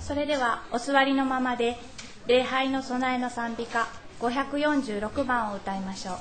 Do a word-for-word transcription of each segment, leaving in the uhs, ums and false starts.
それではお座りのままで礼拝の備えの賛美歌ごひゃくよんじゅうろくばんを歌いましょう。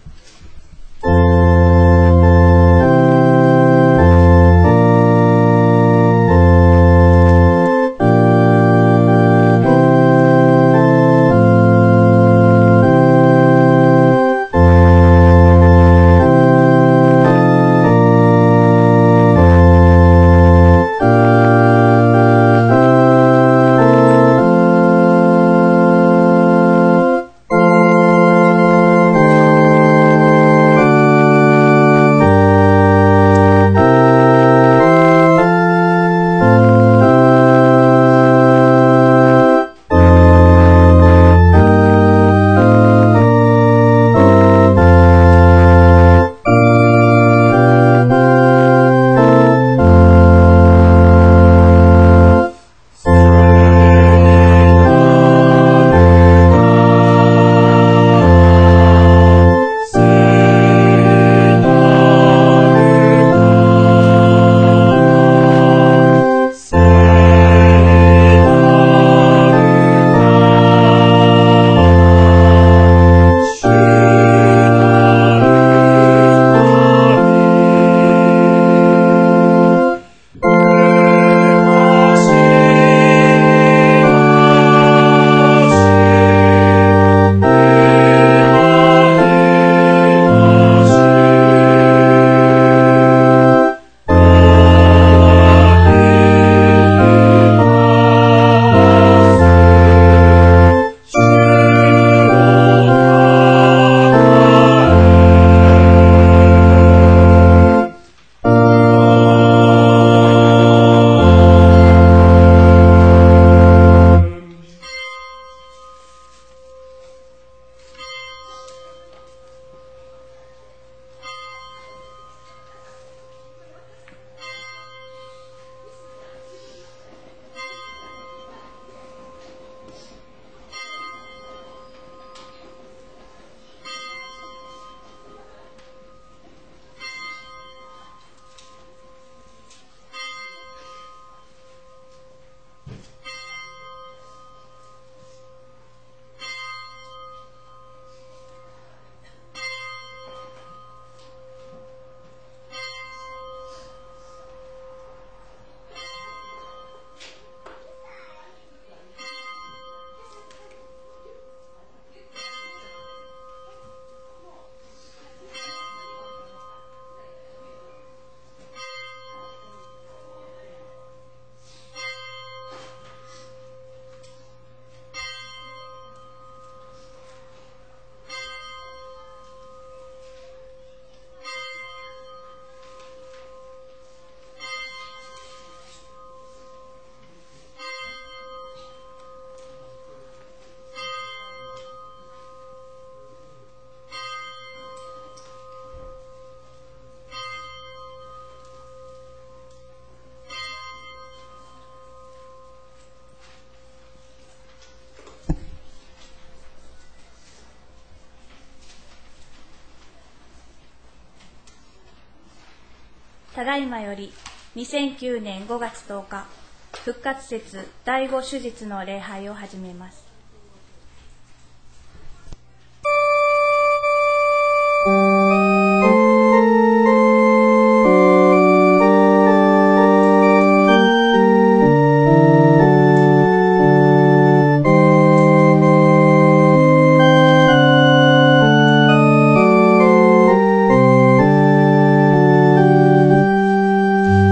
ただいまよりにせんきゅうねんごがつとおか復活節第五手術の礼拝を始めます。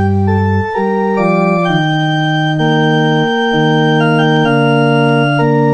「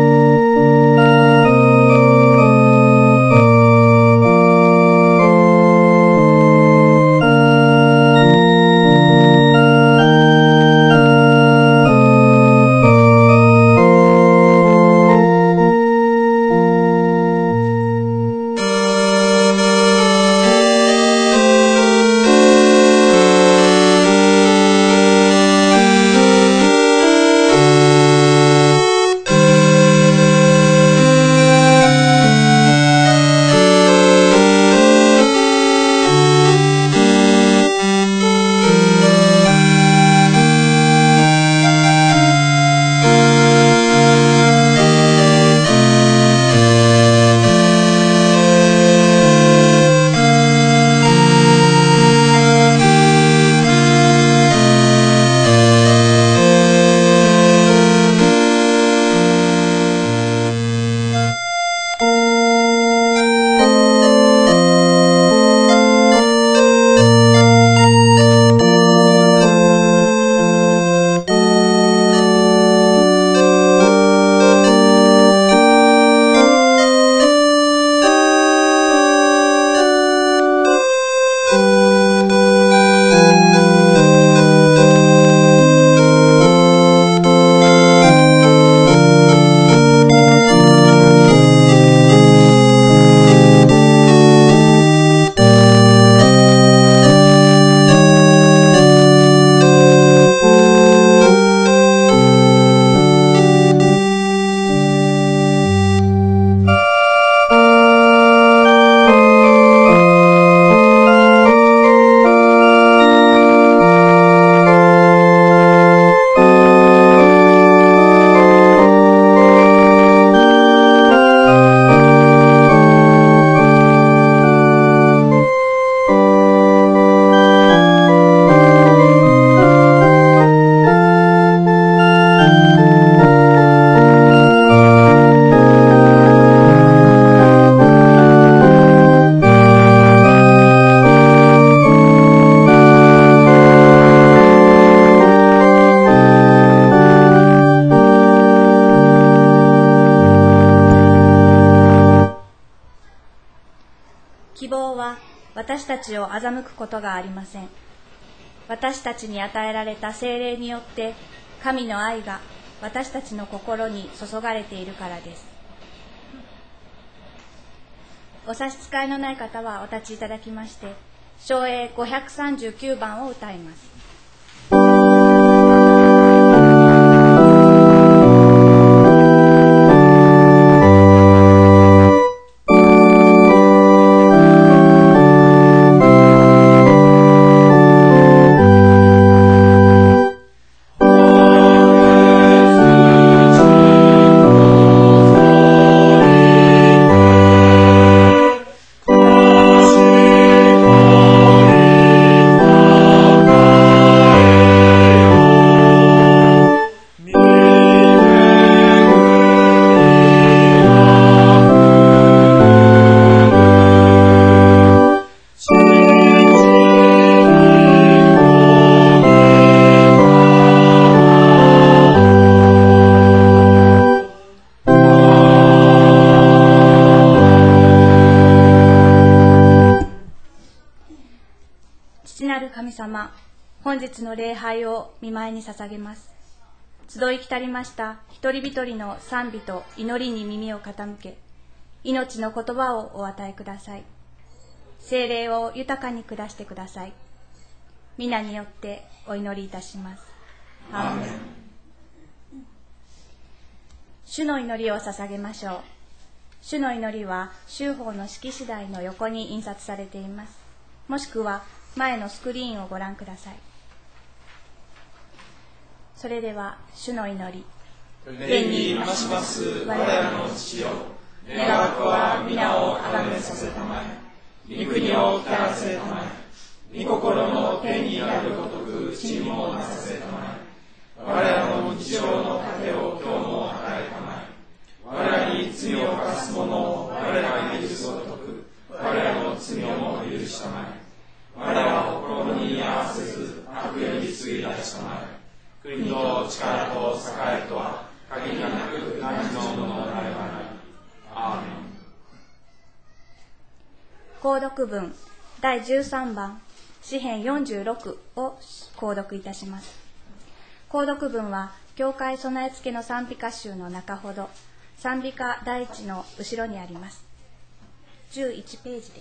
私たちを欺くことがありません。私たちに与えられた聖霊によって神の愛が私たちの心に注がれているからです。お差し支えのない方はお立ちいただきまして、唱詠ごひゃくさんじゅうきゅうばんを歌います。神様、本日の礼拝を御前に捧げます。集い来たりました一人一人の賛美と祈りに耳を傾け、命の言葉をお与えください。聖霊を豊かに下してください。皆によってお祈りいたします。アーメン。主の祈りを捧げましょう。主の祈りは修法の式次第の横に印刷されています。もしくは前のスクリーンをご覧ください。それでは主の祈り。 天にいまします我らの父よ、願わくは皆をあがめさせたまえ、御国を来らせたまえ、御心の天にあるごとく地にもなさせたまえ、我らの日常の糧を今日も与えたまえ、我らに罪を犯す者を我らが許すごとく我らの罪をも許したまえ、我らは心に合わせず悪より救い出したまえ。国と力と栄えとは限りなく何のものなればなり。アーメン。 購読文だいじゅうさんばん詩編よんじゅうろくを購読いたします。購読文は教会備え付けの賛美歌集の中ほど賛美歌第一の後ろにあります。じゅういちページです。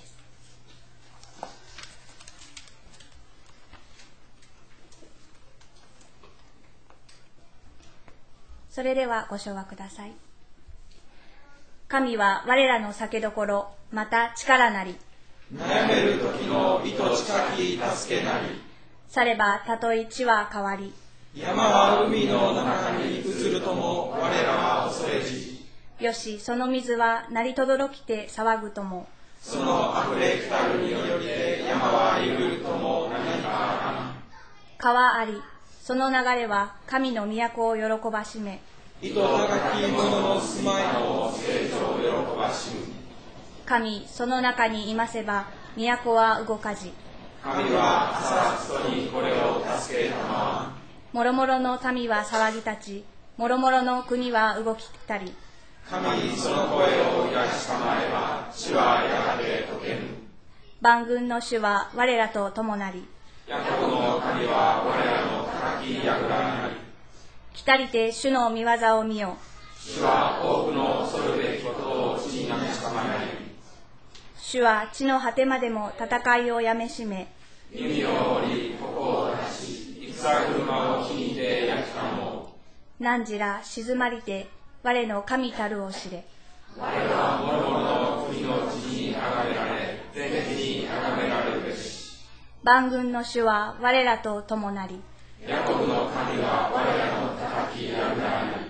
それではご唱和ください。神は我らの酒どころ、また力なり。 悩める時の糸近き助けなり。 さればたとえ地は変わり。 山は海の中に移るとも我らは恐れじ。 よし、その水は鳴りとどろきて騒ぐとも。 その溢れ来たるによりて山は揺るとも何かあらん。 川あり。その流れは神の都を喜ばしめ、 糸高き者の住まいの成長を喜ばしむ。 神その中にいませば都は動かじ。 神は浅草にこれを助けたまわ。 もろもろの民は騒ぎ立ち、もろもろの国は動きたり。 神その声を癒したまえば地はやがて解けぬ。 万軍の主は我らと共なり、 ヤコブの神は我らの高き櫓なり。 来たりて主の御業を見よ。 主は多くの恐るべきことを地になしたまえり。 主は地の果てまでも戦いをやめしめ、 弓を折り矛を出し戦車を火にて焼きたもう。汝ら静まりて我の神たるを知れ。 我らは諸々の国の地にあがめられ、全地にあがめられるべし。 万軍の主は我らと共なり、 ヤコブの神は我らの高き櫓なり。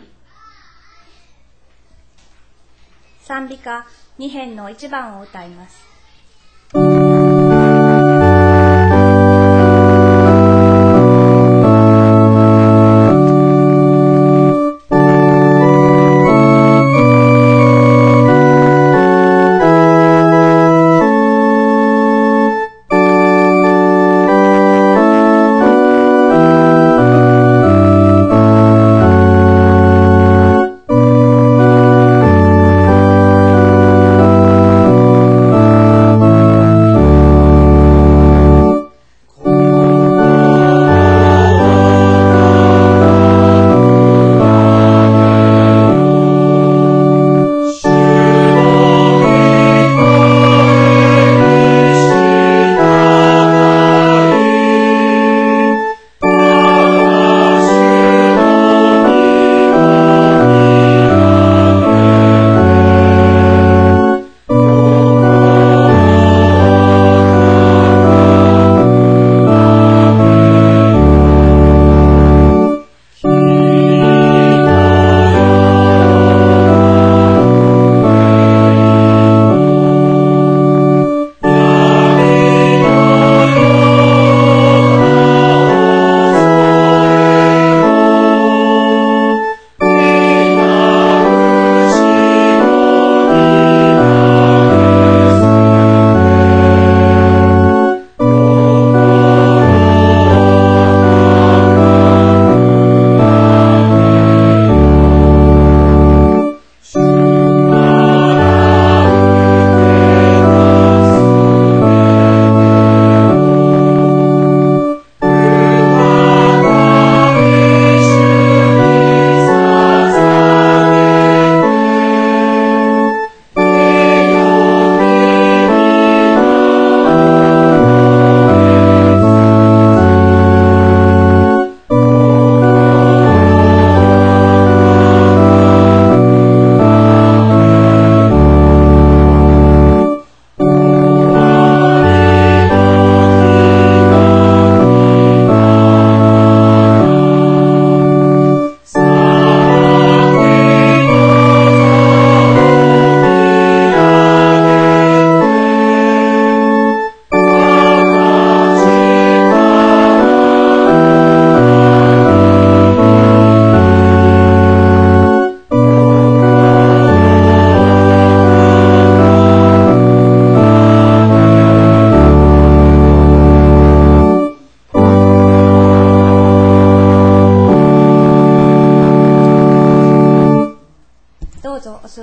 賛美歌に編のいちばんを歌います。 「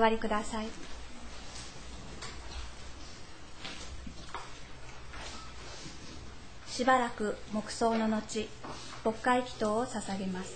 座りください。しばらく黙想の後、牧会祈祷を捧げます。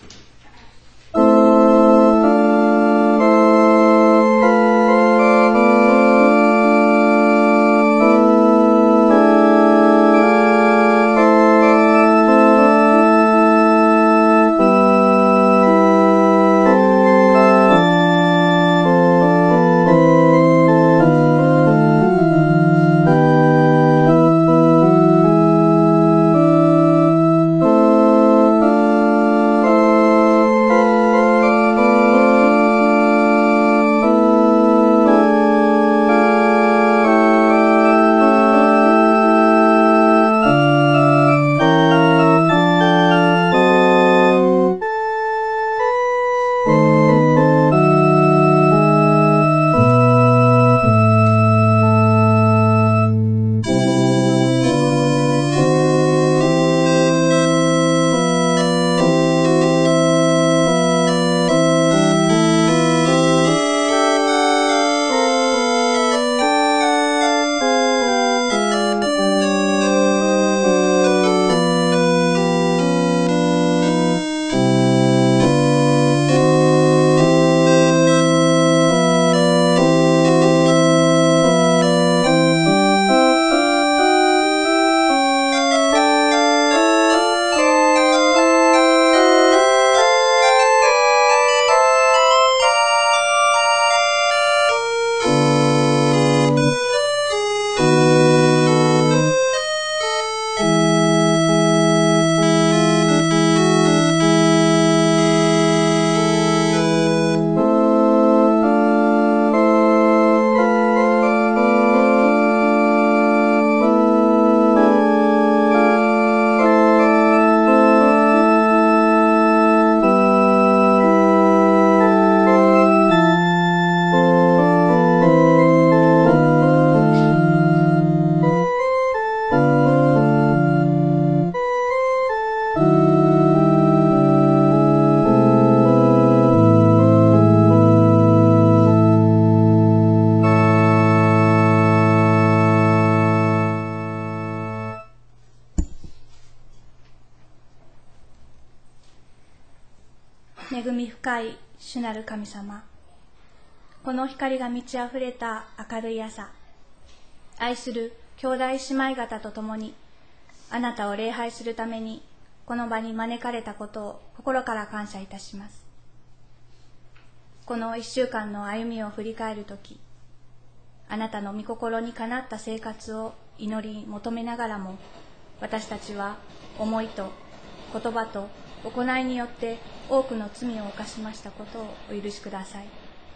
恵み深い主なる神様、この光が満ち溢れた明るい朝、愛する兄弟姉妹方と共にあなたを礼拝するためにこの場に招かれたことを心から感謝いたします。この一週間の歩みを振り返るとき、あなたの御心にかなった生活を祈り求めながらも、私たちは思いと言葉と行いによって多くの罪を犯しましたことをお許しください。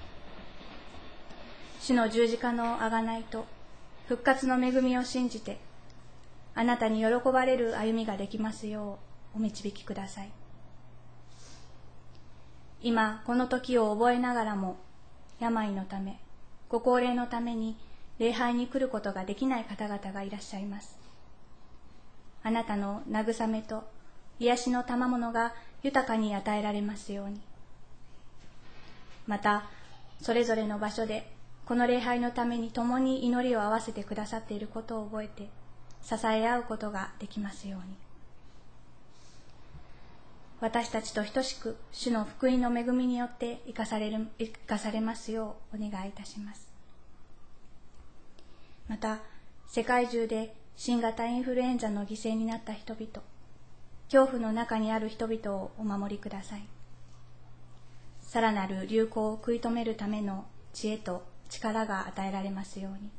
主の十字架の贖いと復活の恵みを信じて、あなたに喜ばれる歩みができますようお導きください。今この時を覚えながらも、病のためご高齢のために礼拝に来ることができない方々がいらっしゃいます。あなたの慰めと癒しの賜物が豊かに与えられますように。またそれぞれの場所でこの礼拝のために共に祈りを合わせてくださっていることを覚えて支え合うことができますように。私たちと等しく主の福音の恵みによって生かされる、生かされますようお願いいたします。また世界中で新型インフルエンザの犠牲になった人々、恐怖の中にある人々をお守りください。さらなる流行を食い止めるための知恵と力が与えられますように。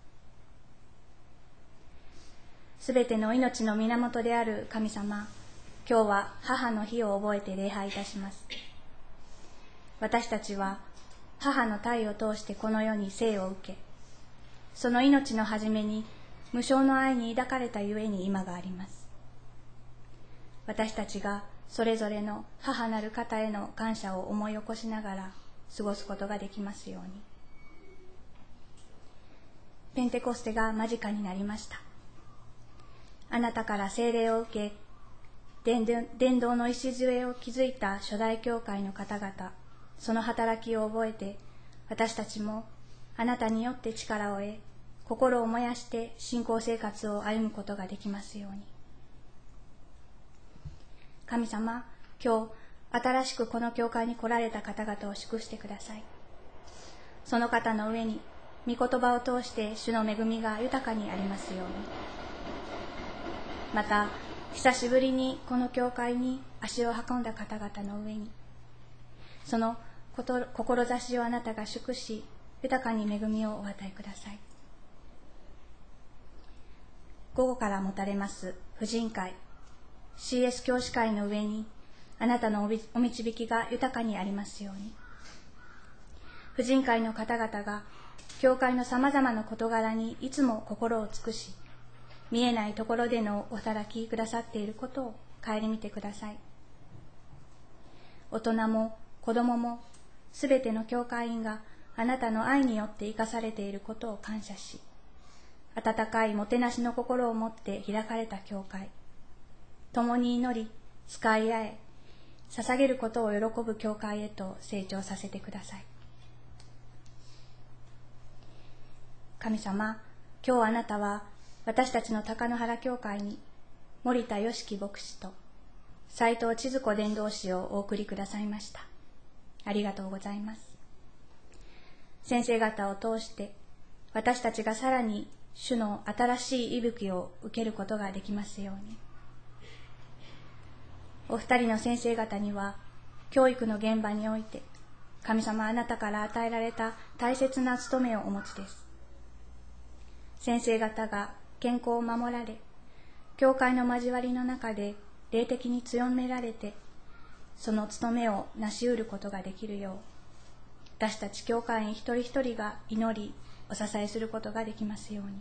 すべての命の源である神様、今日は母の日を覚えて礼拝いたします。私たちは母の体を通してこの世に生を受け、その命の初めに無償の愛に抱かれたゆえに今があります。私たちがそれぞれの母なる方への感謝を思い起こしながら過ごすことができますように。ペンテコステが間近になりました。あなたから聖霊を受け、伝道の礎を築いた初代教会の方々、その働きを覚えて、 私たちもあなたによって力を得、心を燃やして信仰生活を歩むことができますように。神様、今日新しくこの教会に来られた方々を祝してください。その方の上に御言葉を通して主の恵みが豊かにありますように。また久しぶりにこの教会に足を運んだ方々の上に、その志をあなたが祝し、豊かに恵みをお与えください。午後から持たれます婦人会 シーエス 教師会の上にあなたのお導きが豊かにありますように。婦人会の方々が教会のさまざまな事柄にいつも心を尽くし、見えないところでのお働きくださっていることを顧みてください。大人も子供もすべての教会員があなたの愛によって生かされていることを感謝し、温かいもてなしの心を持って開かれた教会、共に祈り使い合え捧げることを喜ぶ教会へと成長させてください。神様、今日あなたは私たちの高野原教会に森田良樹牧師と斉藤千鶴子伝道師をお送りくださいました。ありがとうございます。先生方を通して私たちがさらに主の新しい息吹を受けることができますように。お二人の先生方には教育の現場において神様あなたから与えられた大切な務めをお持ちです。先生方が健康を守られ、教会の交わりの中で霊的に強められて、その務めを成し得ることができるよう、私たち教会員一人一人が祈り、お支えすることができますように。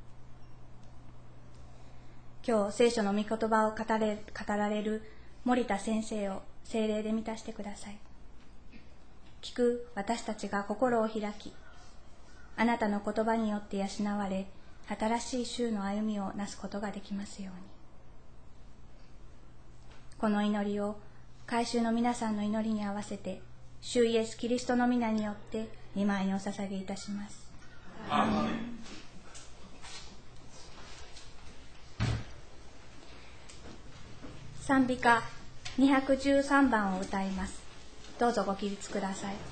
今日聖書の御言葉を語れ、語られる森田先生を聖霊で満たしてください。聞く私たちが心を開き、あなたの言葉によって養われ、新しい週の歩みをなすことができますように。この祈りを改宗の皆さんの祈りに合わせて、主イエスキリストの皆によって御前にお捧げいたします。 アーメン。 賛美歌にひゃくじゅうさんばんを歌います。どうぞご起立ください。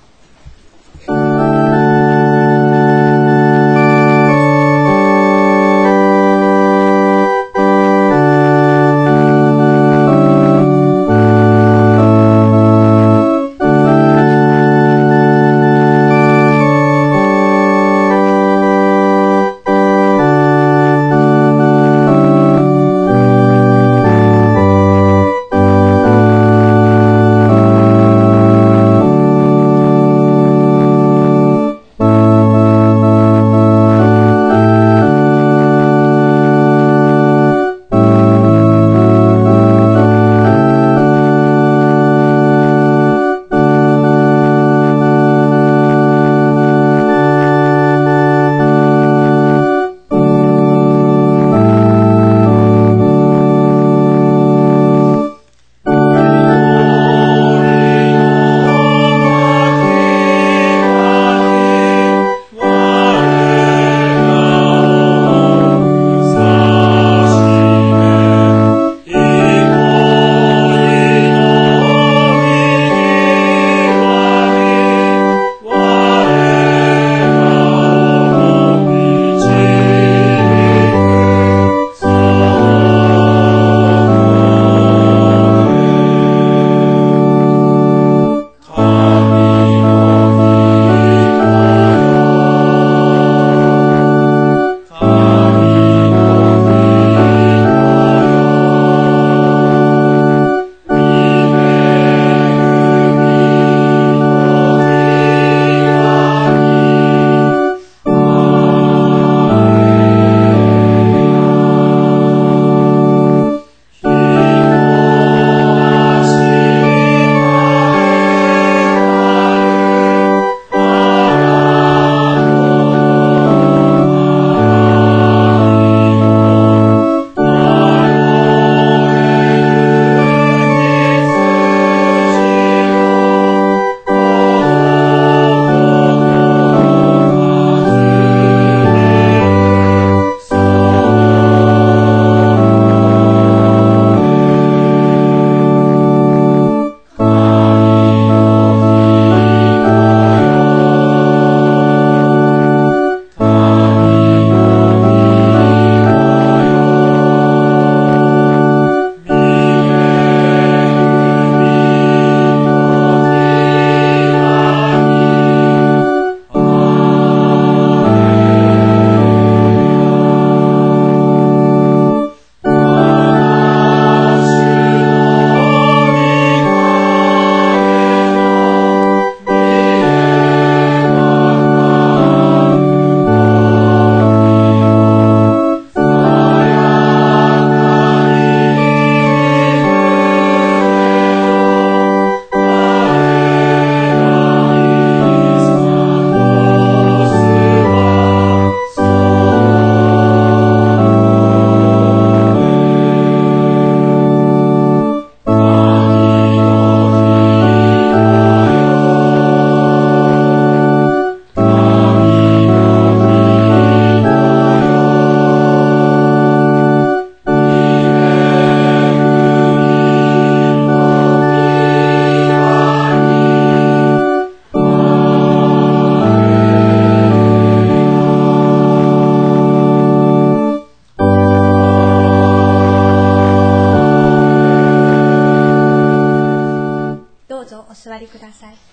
どうぞお座りください。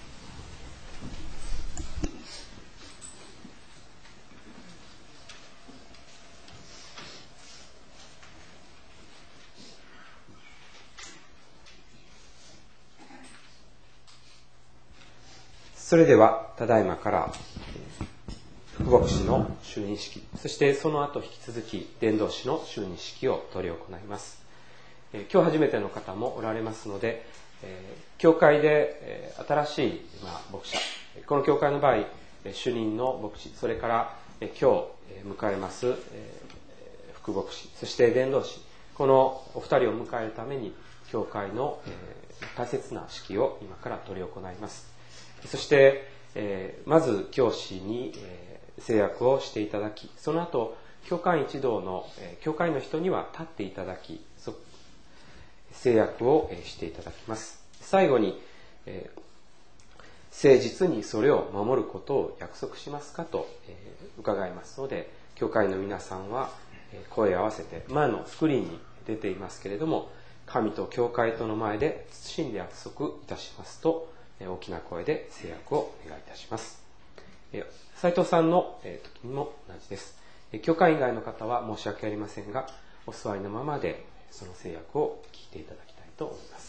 それではただいまから副牧師の就任式、そしてその後引き続き伝道師の就任式を執り行います。今日初めての方もおられますので、教会で新しい牧者、この教会の場合主任の牧師、それから今日迎えます副牧師、そして伝道師、このお二人を迎えるために教会の大切な式を今から執り行います。そして、えー、まず教師に、えー、制約をしていただき、その後教会一同の、えー、教会の人には立っていただき、そ制約を、えー、していただきます。最後に、えー、誠実にそれを守ることを約束しますかと、えー、伺いますので、教会の皆さんは、えー、声を合わせて前のスクリーンに出ていますけれども、神と教会との前で謹んで約束いたしますと大きな声で制約をお願いいたします。斉藤さんの時にも同じです。教会以外の方は申し訳ありませんが、お座りのままでその制約を聞いていただきたいと思います。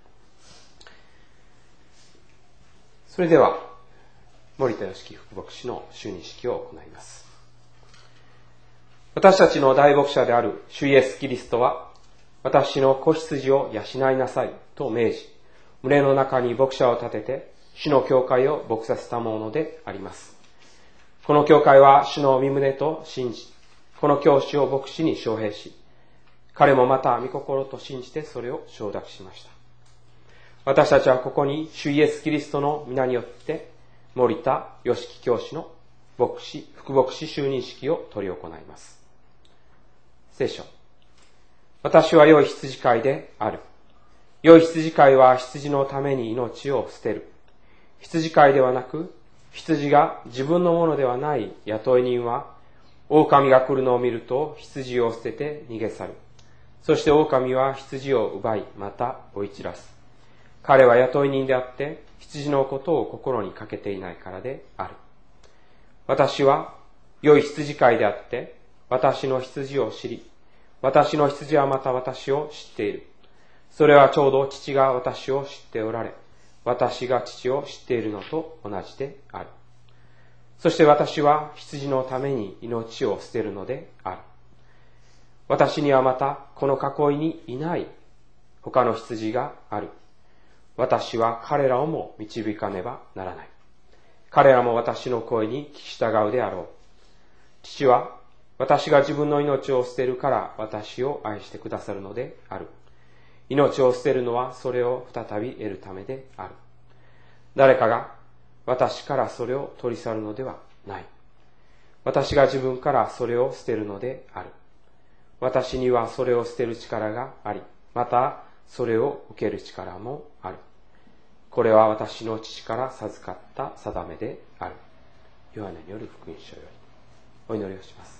それでは森田良樹副牧師の就任式を行います。私たちの大牧者である主イエスキリストは、私の子羊を養いなさいと命じ、群れの中に牧者を立てて、主の教会を牧させたものであります。この教会は主の御胸と信じ、この教師を牧師に招聘し、彼もまた御心と信じてそれを承諾しました。私たちはここに主イエスキリストの皆によって、森田良樹教師の牧師、副牧師就任式を執り行います。聖書。私は良い羊飼いである。良い羊飼いは羊のために命を捨てる。羊飼いではなく、羊が自分のものではない雇い人は、狼が来るのを見ると羊を捨てて逃げ去る。そして狼は羊を奪い、また追い散らす。彼は雇い人であって、羊のことを心にかけていないからである。私は良い羊飼いであって、私の羊を知り、私の羊はまた私を知っている。それはちょうど父が私を知っておられ、私が父を知っているのと同じである。そして私は羊のために命を捨てるのである。私にはまたこの囲いにいない他の羊がある。私は彼らをも導かねばならない。彼らも私の声に聞き従うであろう。父は私が自分の命を捨てるから私を愛してくださるのである。命を捨てるのはそれを再び得るためである。誰かが私からそれを取り去るのではない。私が自分からそれを捨てるのである。私にはそれを捨てる力があり、またそれを受ける力もある。これは私の父から授かった定めである。ヨハネによる福音書より。お祈りをします。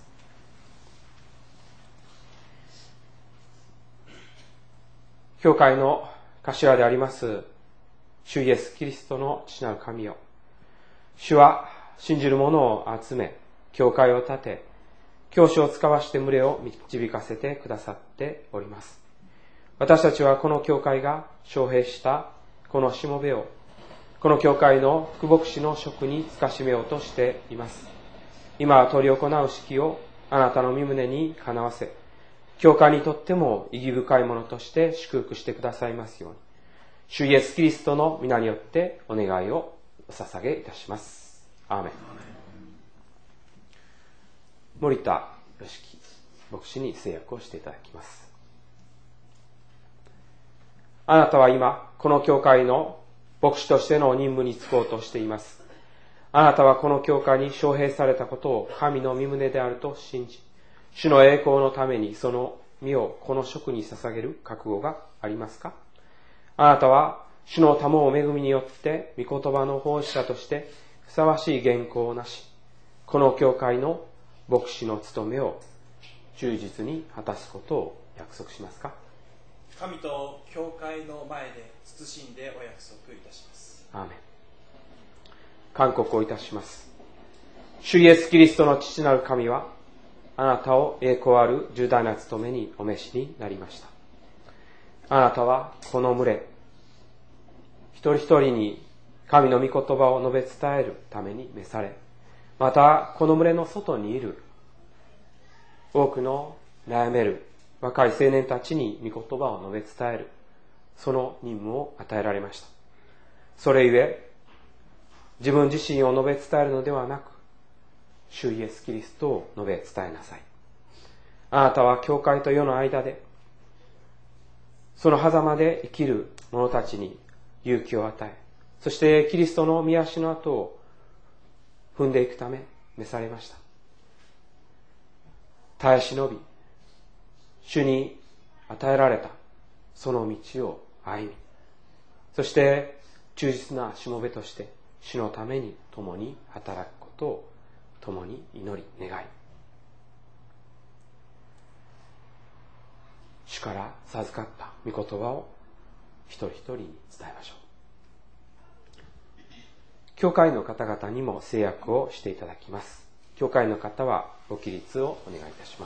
教会の頭であります主イエスキリストの父なる神よ、主は信じる者を集め、教会を建て、教師を使わして群れを導かせてくださっております。私たちはこの教会が招聘したこのしもべを、この教会の副牧師の職につかしめようとしています。今執り行う式をあなたの御胸にかなわせ、教会にとっても意義深いものとして祝福してくださいますように、主イエスキリストの皆によってお願いをお捧げいたします。アーメン。森田良樹牧師に制約をしていただきます。あなたは今この教会の牧師としての任務に就こうとしています。あなたはこの教会に招聘されたことを神の御胸であると信じ、主の栄光のためにその身をこの職に捧げる覚悟がありますか？あなたは主の賜う恵みによって御言葉の奉仕者としてふさわしい原稿をなし、この教会の牧師の務めを忠実に果たすことを約束しますか？ 神と教会の前で謹んでお約束いたします。 アーメン。勧告をいたします。主イエスキリストの父なる神は、あなたを栄光ある重大な務めにお召しになりました。あなたはこの群れ、一人一人に神の御言葉を述べ伝えるために召され、またこの群れの外にいる多くの悩める若い青年たちに御言葉を述べ伝える、その任務を与えられました。それゆえ、自分自身を述べ伝えるのではなく、主イエスキリストを述べ伝えなさい。あなたは教会と世の間で、その狭間で生きる者たちに勇気を与え、そしてキリストの御足の跡を踏んでいくため召されました。耐え忍び、主に与えられたその道を歩み、そして忠実なしもべとして主のために共に働くことを共に祈り願い、主から授かった御言葉を一人一人に伝えましょう。教会の方々にも制約をしていただきます。教会の方はご起立をお願いいたします。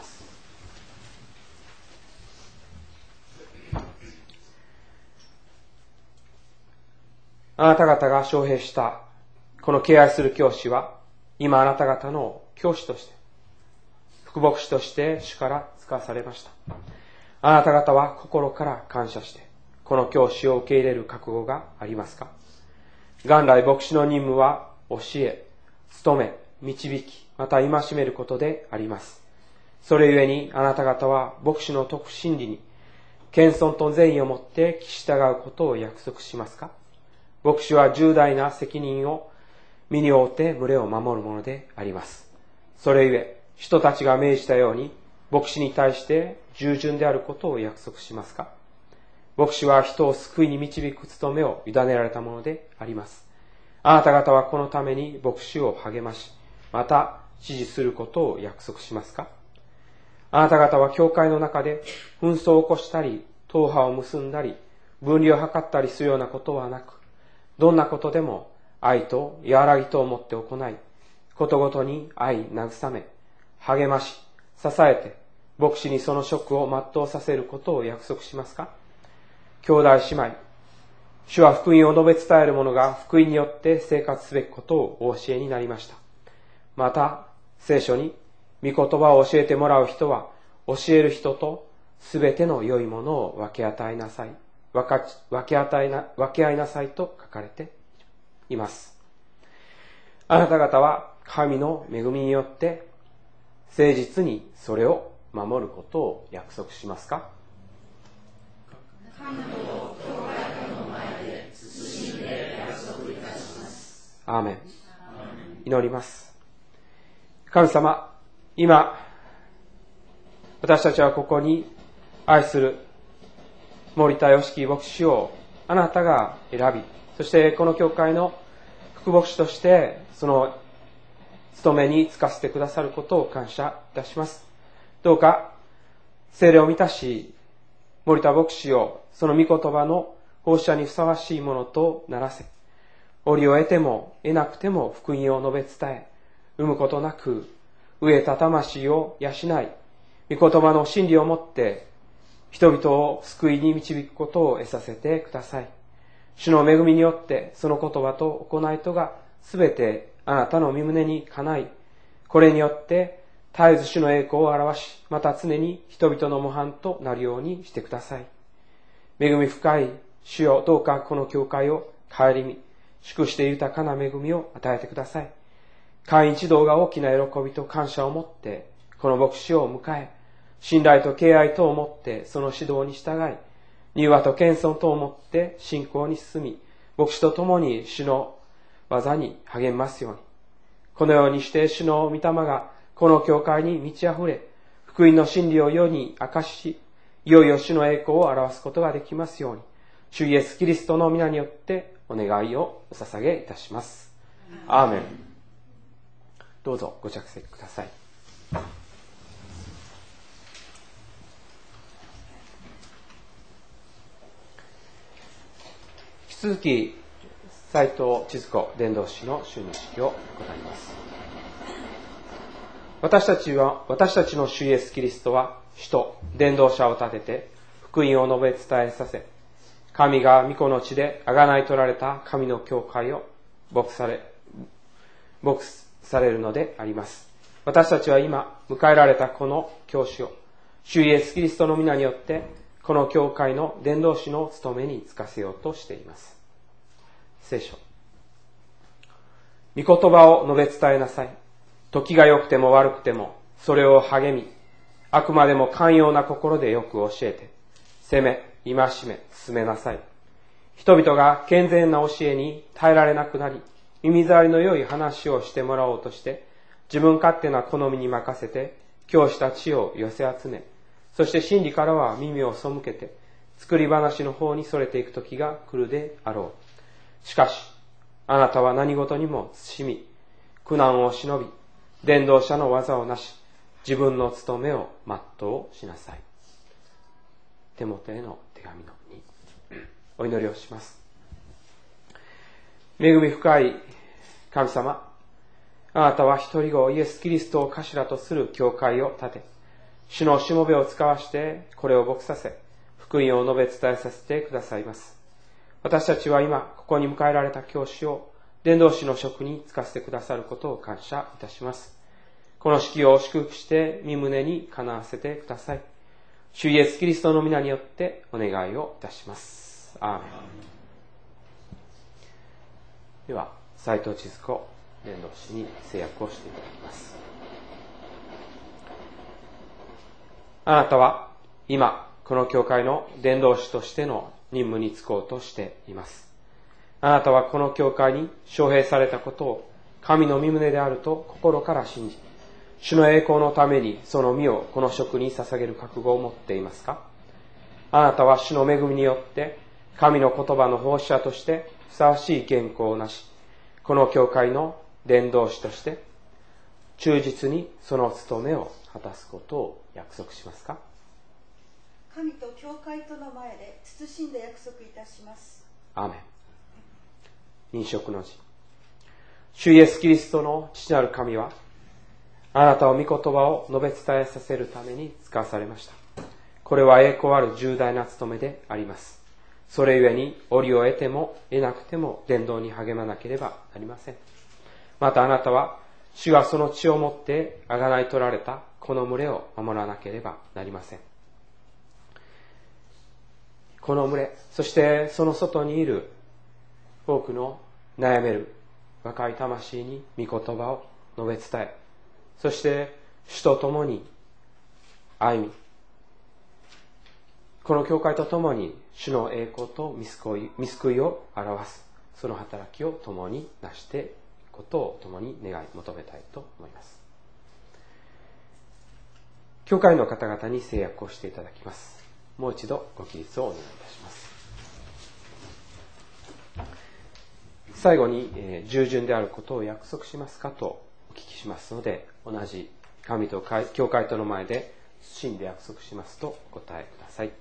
あなた方が招聘したこの敬愛する教師は、今あなた方の教師として、副牧師として主から使わされました。あなた方は心から感謝して、この教師を受け入れる覚悟がありますか？元来牧師の任務は教え、務め、導き、また戒めることであります。それゆえにあなた方は牧師の特真理に謙遜と善意をもって聞き従うことを約束しますか？牧師は重大な責任を身に負って群れを守るものであります。それゆえ人たちが命じたように牧師に対して従順であることを約束しますか？牧師は人を救いに導く務めを委ねられたものであります。あなた方はこのために牧師を励まし、また支持することを約束しますか？あなた方は教会の中で紛争を起こしたり、党派を結んだり、分離を図ったりするようなことはなく、どんなことでも愛と和らぎとをもって行い、ことごとに愛、慰め、励まし、支えて、牧師にその職を全うさせることを約束しますか？兄弟姉妹、主は福音を述べ伝える者が福音によって生活すべきことをお教えになりました。また、聖書に、御言葉を教えてもらう人は、教える人とすべての良いものを分け与えなさい。分か分け与えな、分け合いなさいと書かれています。あなた方は神の恵みによって誠実にそれを守ることを約束しますか？ 神の教会の前で謹んで約束いたします。 アーメン。祈ります。神様、今私たちはここに愛する森田良樹牧師をあなたが選び、そしてこの教会の副牧師としてその務めに就かせてくださることを感謝いたします。どうか聖霊を満たし、森田牧師をその御言葉の奉仕者にふさわしいものとならせ、折を得ても得なくても福音を述べ伝え、産むことなく飢えた魂を養い、御言葉の真理をもって人々を救いに導くことを得させてください。主の恵みによってその言葉と行いとがすべてあなたの御胸にかない、これによって絶えず主の栄光を表し、また常に人々の模範となるようにしてください。恵み深い主よ、どうかこの教会を顧み、祝して豊かな恵みを与えてください。会員一同が大きな喜びと感謝を持ってこの牧師を迎え、信頼と敬愛とをもってその指導に従い、柔和と謙遜とをもって信仰に進み、牧師と共に主の技に励みますように。このようにして主の御霊がこの教会に満ち溢れ、福音の真理を世に明かし、いよいよ主の栄光を表すことができますように、主イエスキリストの皆によってお願いをお捧げいたします。アーメン。どうぞご着席ください。 続き、斉藤千鶴子伝道師の就任式を行います。私たちは、私たちの主イエスキリストは、使徒、伝道者を立てて、福音を述べ伝えさせ、神が御子の地で贖い取られた神の教会を牧され、牧されるのであります。私たちは今、迎えられたこの教師を、主イエスキリストの皆によって、この教会の伝道師の務めに就かせようとしています。聖書。御言葉を述べ伝えなさい。時が良くても悪くても、それを励み、あくまでも寛容な心でよく教えて、責め、戒め、進めなさい。人々が健全な教えに耐えられなくなり、耳障りの良い話をしてもらおうとして、自分勝手な好みに任せて、教師たちを寄せ集め、そして真理からは耳を背けて、作り話の方にそれていく時が来るであろう。しかし、あなたは何事にも慎み、苦難を忍び、伝道者の技をなし、自分の務めを全うしなさい。テモテへの手紙のに。お祈りをします。恵み深い神様、あなたは一人子イエス・キリストを頭とする教会を立て、主のしもべを使わしてこれを牧させ、福音を述べ伝えさせてくださいます。私たちは今ここに迎えられた教師を伝道師の職に就かせてくださることを感謝いたします。この式を祝福して御胸にかなわせてください。主イエスキリストの皆によってお願いをいたします。アーメン。では斉藤千鶴子伝道師に制約をしていただきます。あなたは今この教会の伝道師としての任務に就こうとしています。あなたはこの教会に招聘されたことを神の御胸であると心から信じ、主の栄光のためにその身をこの職に捧げる覚悟を持っていますか？あなたは主の恵みによって神の言葉の奉仕者としてふさわしい原稿をなし、この教会の伝道師として忠実にその務めを果たすことを約束しますか？ 神と教会との前で謹んで約束いたします。 アーメン。飲食の字。主イエスキリストの父なる神は、あなたを御言葉を述べ伝えさせるために使わされました。これは栄光ある重大な務めであります。それゆえに折を得ても得なくても伝道に励まなければなりません。またあなたは主がその血をもって贖い取られたこの群れを守らなければなりません。この群れ、そしてその外にいる多くの悩める若い魂に御言葉を述べ伝え、そして主と共に歩み、この教会と共に主の栄光と御救いを表す、その働きを共になしていくことを共に願い求めたいと思います。教会の方々に制約をしていただきます。もう一度ご起立をお願いいたします。最後に、えー、従順であることを約束しますかとお聞きしますので、同じ神と教会との前で真で約束しますとお答えください。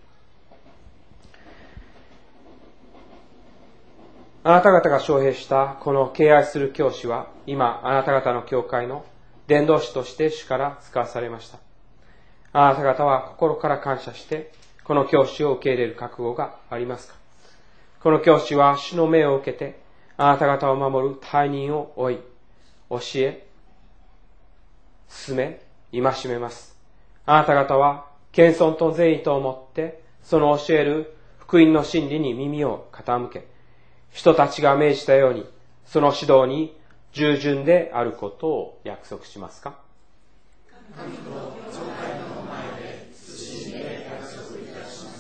あなた方が招聘したこの敬愛する教師は、今あなた方の教会の伝道師として主から使わされました。あなた方は心から感謝してこの教師を受け入れる覚悟がありますか？この教師は主の命を受けてあなた方を守る大任を負い、教え、進め、戒めます。あなた方は謙遜と善意とをもってその教える福音の真理に耳を傾け、人たちが命じたようにその指導に従順であることを約束しますか？ 神と教会の前で謹んで約束いたします。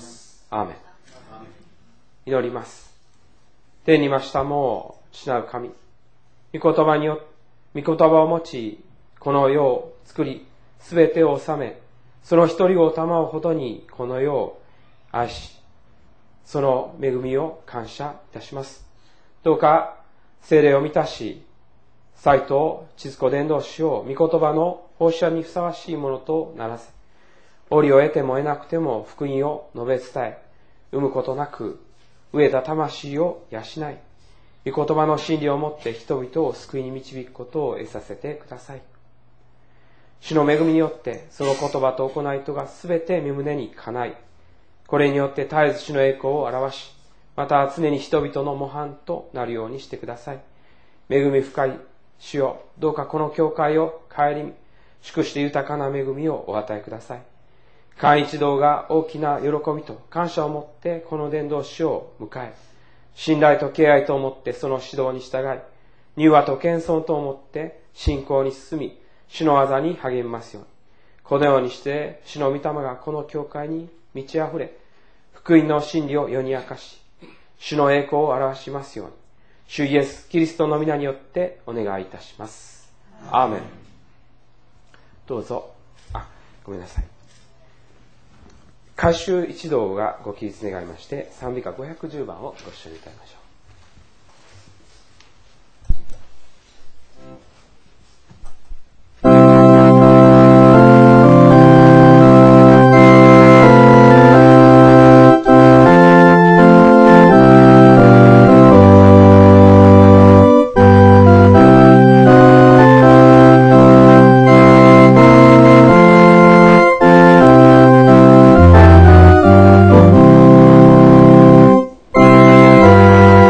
アーメン。祈ります。天に増したもう父なる神、御言葉によ御言葉を用いこの世を作り、すべてを治め、その一人を賜うほどにこの世を愛し、その恵みを感謝いたします。どうか聖霊を満たし、斉藤千鶴子伝道師を御言葉の奉仕者にふさわしいものとならせ、折を得ても得なくても福音を述べ伝え、生むことなく飢えた魂を養い、御言葉の真理をもって人々を救いに導くことを得させてください。主の恵みによってその言葉と行いとがすべて身胸に叶い、これによって絶えず主の栄光を表し、また常に人々の模範となるようにしてください。恵み深い主よ、どうかこの教会を顧み、祝して豊かな恵みをお与えください。会員一同が大きな喜びと感謝を持ってこの伝道師を迎え、信頼と敬愛と思ってその指導に従い、柔和と謙遜と思って信仰に進み、主の技に励みますように。このようにして主の御霊がこの教会に満ち溢れ、福音の真理を世に明かし、主の栄光を表しますように、主イエス・キリストの皆によってお願いいたします。アーメン。どうぞ。あ、ごめんなさい。改宗一同がご起立願いまして、賛美歌ごひゃくじゅうばんをご一緒に歌いましょう。 「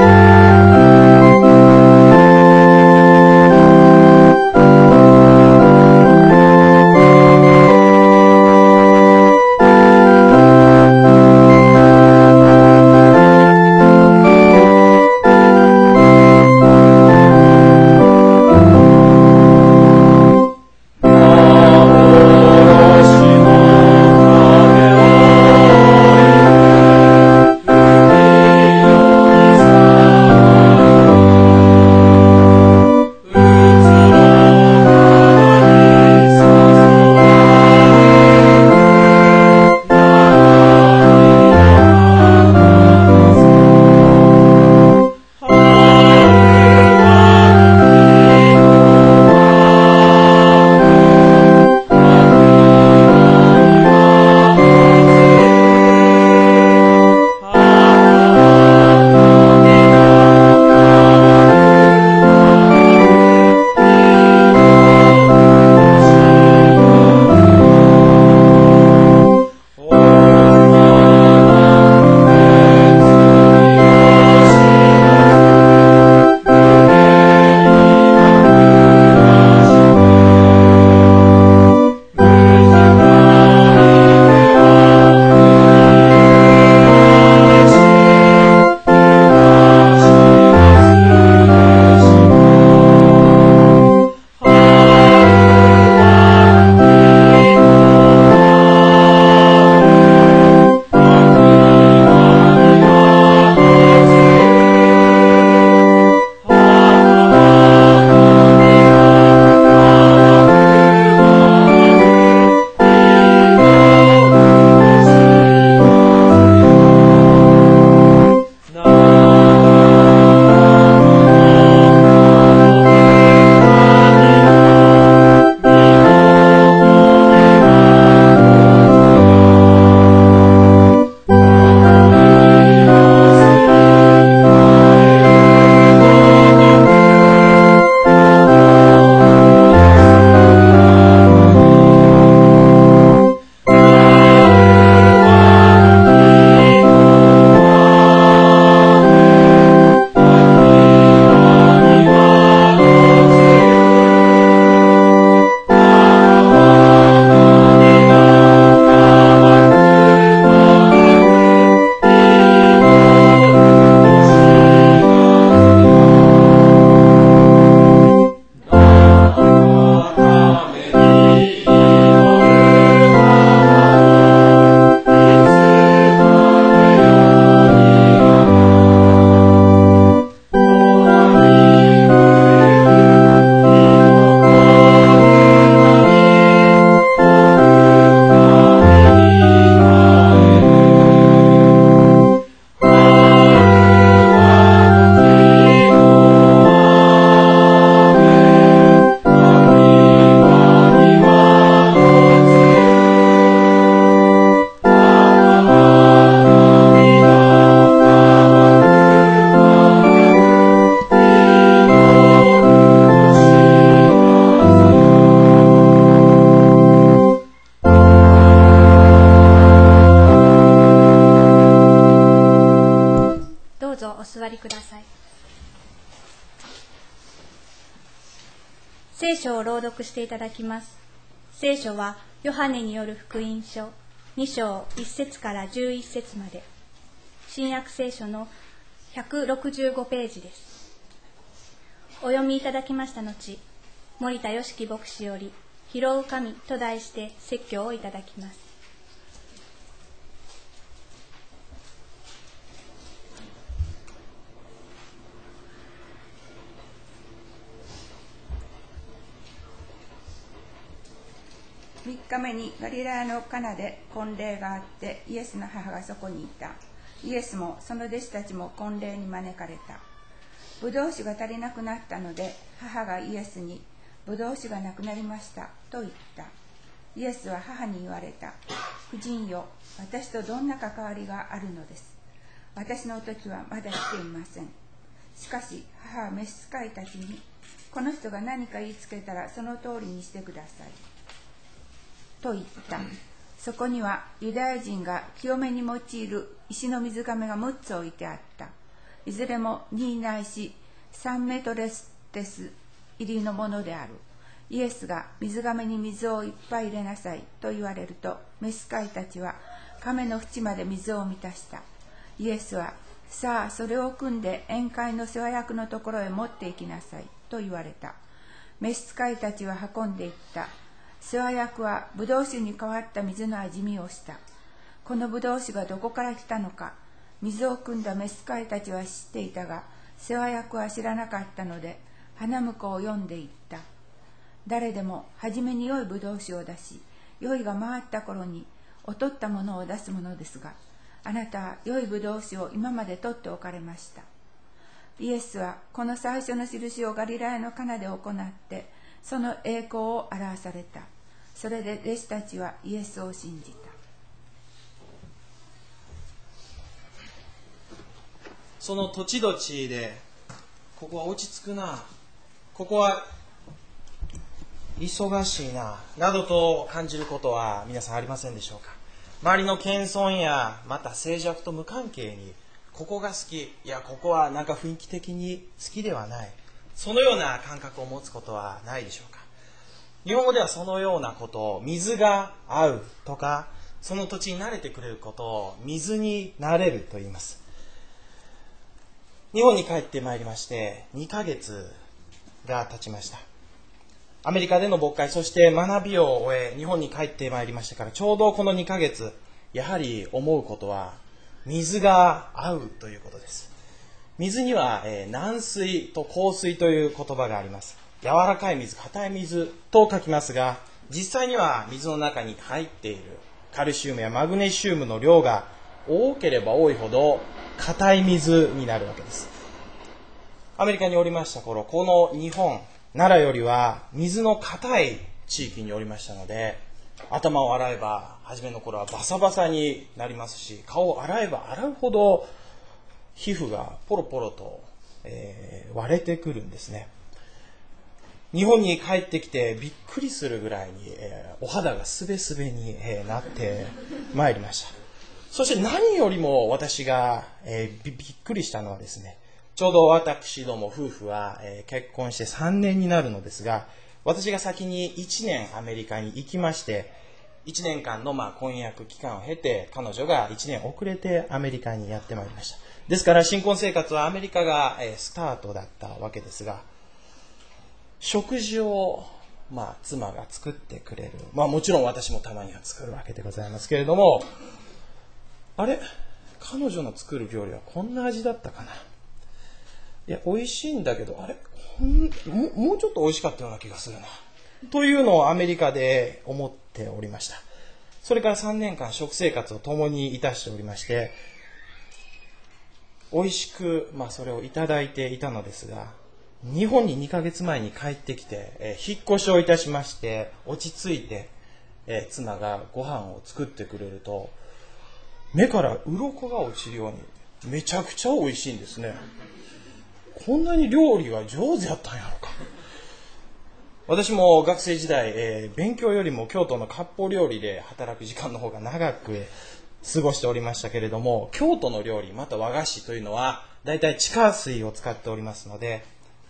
聖書を朗読していただきます。聖書はヨハネによる福音書に章いち節からじゅういち節まで、新約聖書のひゃくろくじゅうごページです。お読みいただきました後、森田良樹牧師より拾う神と題して説教をいただきます。 みっかめにガリラヤのカナで婚礼があって、イエスの母がそこにいた。イエスもその弟子たちも婚礼に招かれた。ブドウ酒が足りなくなったので、母がイエスに、ブドウ酒がなくなりましたと言った。イエスは母に言われた。夫人よ、私とどんな関わりがあるのです。私の時はまだ来ていません。しかし母は召使いたちに、この人が何か言いつけたらその通りにしてくださいと言った。そこにはユダヤ人が清めに用いる石の水甕がむっつ置いてあった。いずれもにないしさんメートルテス入りのものである。イエスが水甕に水をいっぱい入れなさいと言われると、召使いたちは甕の縁まで水を満たした。イエスは、さあそれを汲んで宴会の世話役のところへ持って行きなさいと言われた。召使いたちは運んでいった。世話役はブドウ酒に変わった水の味見をした。このブドウ酒がどこから来たのか、水を汲んだ召使いたちは知っていたが、世話役は知らなかったので、花婿を呼んでいった。誰でも初めに良いブドウ酒を出し、酔いが回った頃に劣ったものを出すものですが、あなたは良いブドウ酒を今まで取っておかれました。イエスはこの最初の印をガリラヤのカナで行って、その栄光を表された。それで弟子たちはイエスを信じた。 その土地土地で、ここは落ち着くな、ここは忙しいな、などと感じることは皆さんありませんでしょうか。周りの謙遜やまた静寂と無関係に、ここが好き、いやここはなんか雰囲気的に好きではない、そのような感覚を持つことはないでしょうか。日本語ではそのようなことを水が合うとか、その土地に慣れてくれることを水になれると言います。日本に帰ってまいりましてにかげつが経ちました。アメリカでの牧会、そして学びを終え日本に帰ってまいりましたから、ちょうどこのにかげつ、やはり思うことは水が合うということです。水には、えー、軟水と硬水という言葉があります。柔らかい水、硬い水と書きますが、実際には水の中に入っているカルシウムやマグネシウムの量が多ければ多いほど硬い水になるわけです。アメリカにおりました頃、この日本、奈良よりは水の硬い地域におりましたので、頭を洗えば初めの頃はバサバサになりますし、顔を洗えば洗うほど皮膚がポロポロと、えー、割れてくるんですね。日本に帰ってきてびっくりするぐらいに、えー、お肌がすべすべに、えー、なってまいりました。そして何よりも私が、えー、び, びっくりしたのはですね、ちょうど私ども夫婦は、えー、結婚してさんねんになるのですが、私が先にいちねんアメリカに行きまして、いちねんかんのまあ婚約期間を経て、彼女がいちねん遅れてアメリカにやってまいりました。ですから新婚生活はアメリカが、えー、スタートだったわけですが、食事を、まあ、妻が作ってくれる、まあ、もちろん私もたまには作るわけでございますけれども、あれ、彼女の作る料理はこんな味だったかな、いや美味しいんだけど、あれほん も, もうちょっと美味しかったような気がするなというのをアメリカで思っておりました。それからさんねんかん食生活を共にいたしておりまして、美味しく、まあ、それをいただいていたのですが、日本ににかげつまえに帰ってきて、えー、引っ越しをいたしまして、落ち着いて、えー、妻がご飯を作ってくれると、目から鱗が落ちるようにめちゃくちゃ美味しいんですね。こんなに料理が上手やったんやろか。私も学生時代、えー、勉強よりも京都の割烹料理で働く時間の方が長く過ごしておりましたけれども、京都の料理また和菓子というのはだいたい地下水を使っておりますので、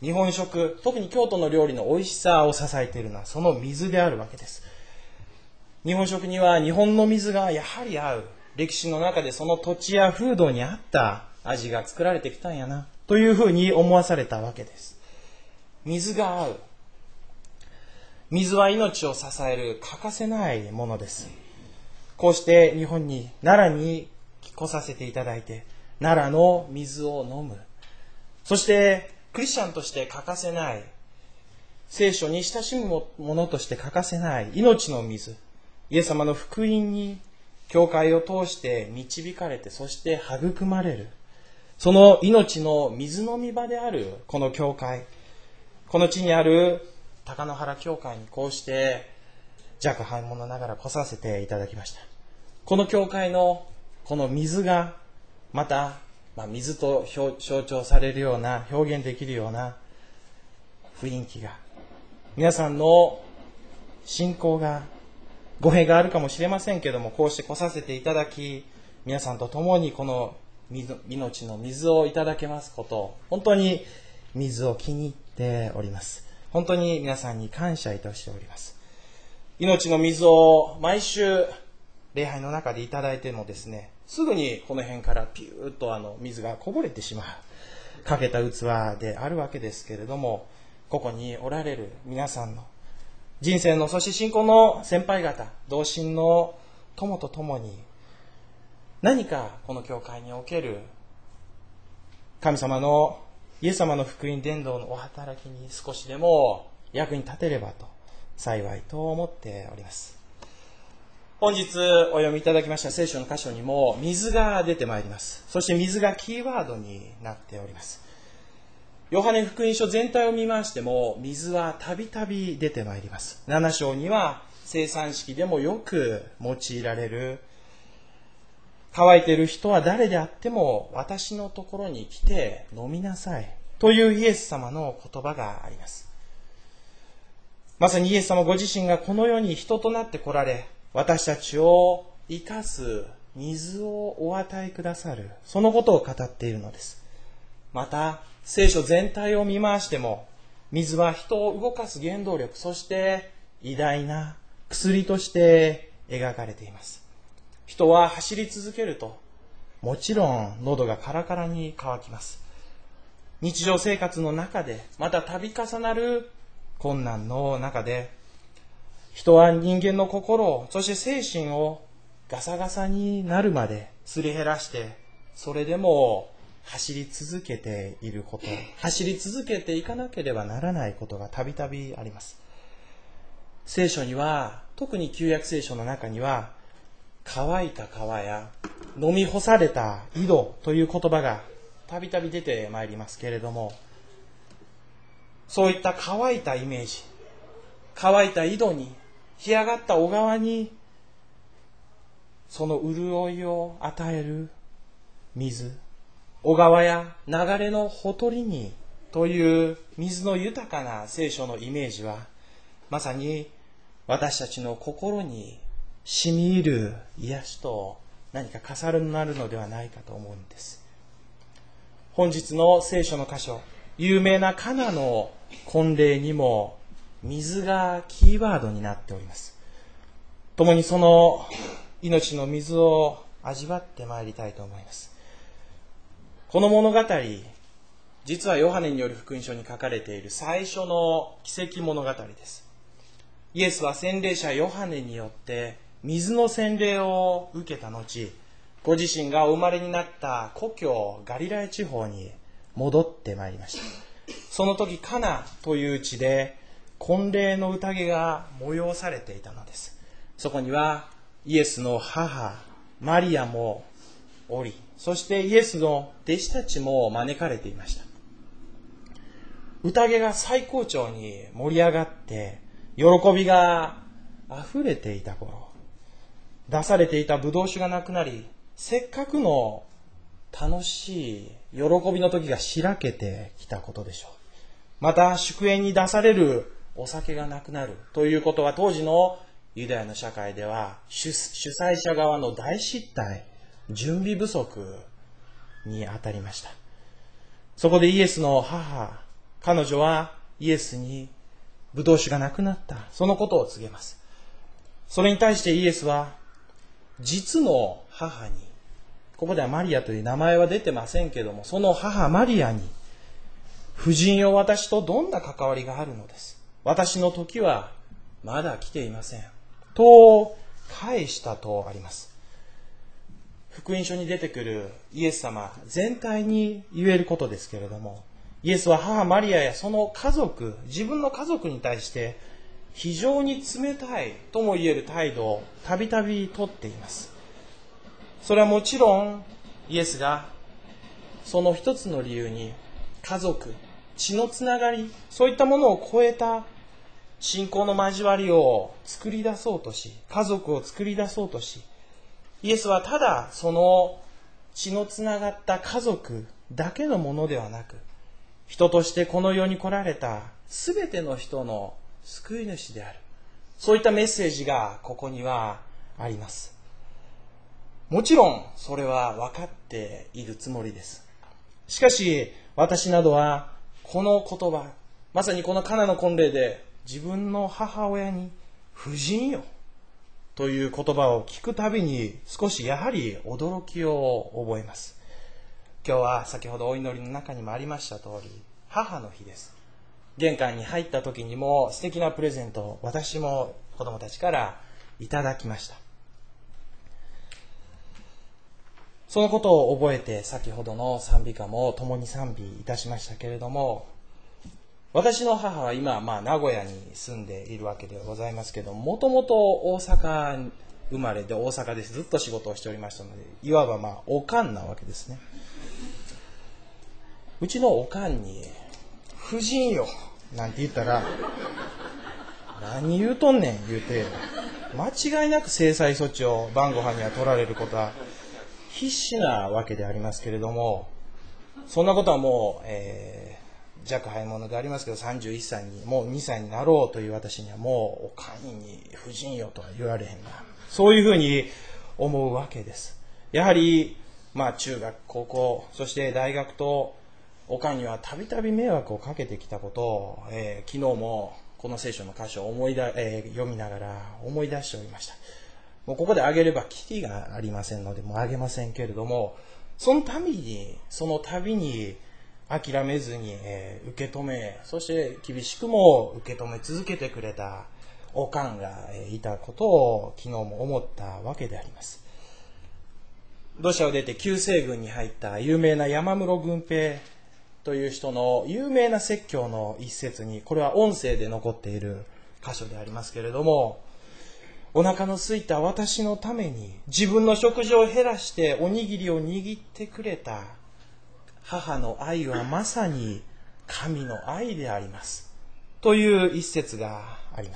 日本食、特に京都の料理の美味しさを支えているのはその水であるわけです。日本食には日本の水がやはり合う。歴史の中でその土地や風土に合った味が作られてきたんやなというふうに思わされたわけです。水が合う。水は命を支える欠かせないものです。こうして日本に奈良に来させていただいて、奈良の水を飲む。そしてクリスチャンとして欠かせない、聖書に親しむものとして欠かせない命の水、イエス様の福音に教会を通して導かれて、そして育まれる、その命の水飲み場であるこの教会、この地にある高野原教会にこうして若輩者ながら来させていただきました。この教会のこの水がまた、まあ、水と象徴されるような、表現できるような雰囲気が、皆さんの信仰が語弊があるかもしれませんけども、こうして来させていただき、皆さんと共にこの命の水をいただけますことを、本当に水を気に入っております。本当に皆さんに感謝いたしております。命の水を毎週礼拝の中でいただいてもですね、すぐにこの辺からピューッとあの水がこぼれてしまうかけた器であるわけですけれども、ここにおられる皆さんの人生の、そして信仰の先輩方、同心の友と共に、何かこの教会における神様のイエス様の福音伝道のお働きに少しでも役に立てればと幸いと思っております。本日お読みいただきました聖書の箇所にも水が出てまいります。そして水がキーワードになっております。ヨハネ福音書全体を見ましても、水はたびたび出てまいります。なな章には生産式でもよく用いられる、乾いている人は誰であっても私のところに来て飲みなさいというイエス様の言葉があります。まさにイエス様ご自身がこの世に人となって来られ、私たちを生かす水をお与えくださる、そのことを語っているのです。また聖書全体を見回しても、水は人を動かす原動力、そして偉大な薬として描かれています。人は走り続けると、もちろん喉がカラカラに乾きます。日常生活の中で、また度重なる困難の中で、人は人間の心を、そして精神をガサガサになるまですり減らして、それでも走り続けていること、走り続けていかなければならないことがたびたびあります。聖書には、特に旧約聖書の中には、乾いた川や飲み干された井戸という言葉がたびたび出てまいりますけれども、そういった乾いたイメージ、乾いた井戸に、干上がった小川に、その潤いを与える水、小川や流れのほとりにという水の豊かな聖書のイメージは、まさに私たちの心に染み入る癒しと何か重なるのではないかと思うんです。本日の聖書の箇所、有名なカナの婚礼にも水がキーワードになっております。共にその命の水を味わってまいりたいと思います。この物語、実はヨハネによる福音書に書かれている最初の奇跡物語です。イエスは洗礼者ヨハネによって水の洗礼を受けた後、ご自身がお生まれになった故郷ガリラヤ地方に戻ってまいりました。その時カナという地で婚礼の宴が催されていたのです。そこにはイエスの母マリアもおり、そしてイエスの弟子たちも招かれていました。宴が最高潮に盛り上がって喜びが溢れていた頃、出されていたブドウ酒がなくなり、せっかくの楽しい喜びの時がしらけてきたことでしょう。また祝宴に出されるお酒がなくなるということは、当時のユダヤの社会では 主, 主催者側の大失態、準備不足にあたりました。そこでイエスの母彼女はイエスにブドウ酒がなくなった、そのことを告げます。それに対してイエスは実の母に、ここではマリアという名前は出てませんけども、その母マリアに、夫人よ、私とどんな関わりがあるのです。私の時はまだ来ていません。と返したとあります。福音書に出てくるイエス様全体に言えることですけれども、イエスは母マリアやその家族、自分の家族に対して非常に冷たいとも言える態度をたびたびとっています。それはもちろんイエスがその一つの理由に家族、血のつながり、そういったものを超えた信仰の交わりを作り出そうとし、家族を作り出そうとし、イエスはただその血のつながった家族だけのものではなく、人としてこの世に来られたすべての人の救い主である、そういったメッセージがここにはあります。もちろんそれは分かっているつもりです。しかし私などはこの言葉、まさにこのカナの婚礼で自分の母親に夫人よという言葉を聞くたびに少しやはり驚きを覚えます。今日は先ほどお祈りの中にもありました通り、母の日です。玄関に入った時にも素敵なプレゼントを私も子供たちからいただきました。そのことを覚えて先ほどの賛美歌も共に賛美いたしましたけれども、私の母は今、まあ、名古屋に住んでいるわけではございますけど、もともと大阪生まれで大阪でずっと仕事をしておりましたので、いわばまあおかんなわけですね。うちのおかんに夫人よなんて言ったら、何言うとんねん言うて、間違いなく制裁措置を晩ご飯には取られることは必至なわけでありますけれども、そんなことはもう、えー、若輩者でありますけどさんじゅういっさいにもうにさいになろうという私にはもうおかんに夫人よとは言われへんな、そういうふうに思うわけです。やはりまあ中学高校そして大学とおかんにはたびたび迷惑をかけてきたことを、えー、昨日もこの聖書の箇所を思いだ、えー、読みながら思い出しておりました。もうここで挙げればキリがありませんのでもう挙げませんけれども、そのたびにその度に諦めずに、えー、受け止め、そして厳しくも受け止め続けてくれたおかんがいたことを昨日も思ったわけであります。ロシアを出て旧西軍に入った有名な山室軍平という人の有名な説教の一節に、これは音声で残っている箇所でありますけれども、お腹の空いた私のために自分の食事を減らしておにぎりを握ってくれた母の愛はまさに神の愛でありますという一節があります。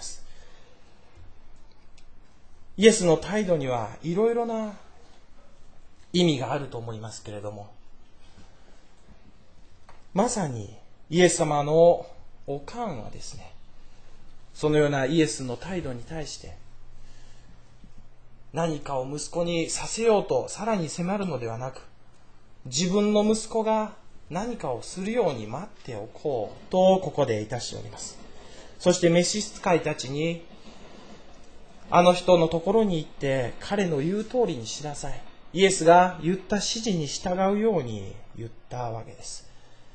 イエスの態度にはいろいろな意味があると思いますけれども、まさにイエス様のおかんはですね、そのようなイエスの態度に対して何かを息子にさせようとさらに迫るのではなく、自分の息子が何かをするように待っておこうとここでいたしております。そして召使いたちに、あの人のところに行って彼の言う通りにしなさい、イエスが言った指示に従うように言ったわけです。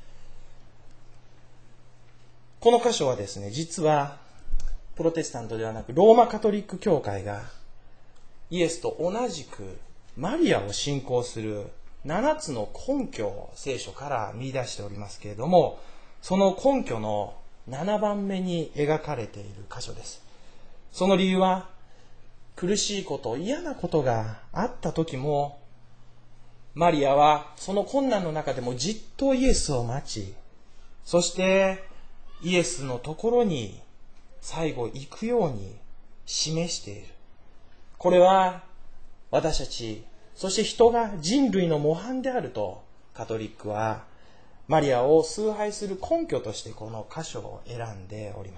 この箇所はですね、実はプロテスタントではなくローマカトリック教会がイエスと同じくマリアを信仰するななつの根拠を聖書から見出しておりますけれども、その根拠のななばんめに描かれている箇所です。その理由は、苦しいこと、嫌なことがあった時も、マリアはその困難の中でもじっとイエスを待ち、そしてイエスのところに最後行くように示している。これは私たち、そして人が人類の模範であるとカトリックはマリアを崇拝する根拠としてこの箇所を選んでおります。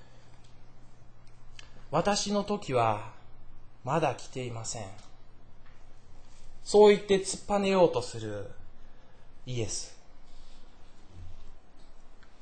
私の時はまだ来ていません、そう言って突っぱねようとするイエス。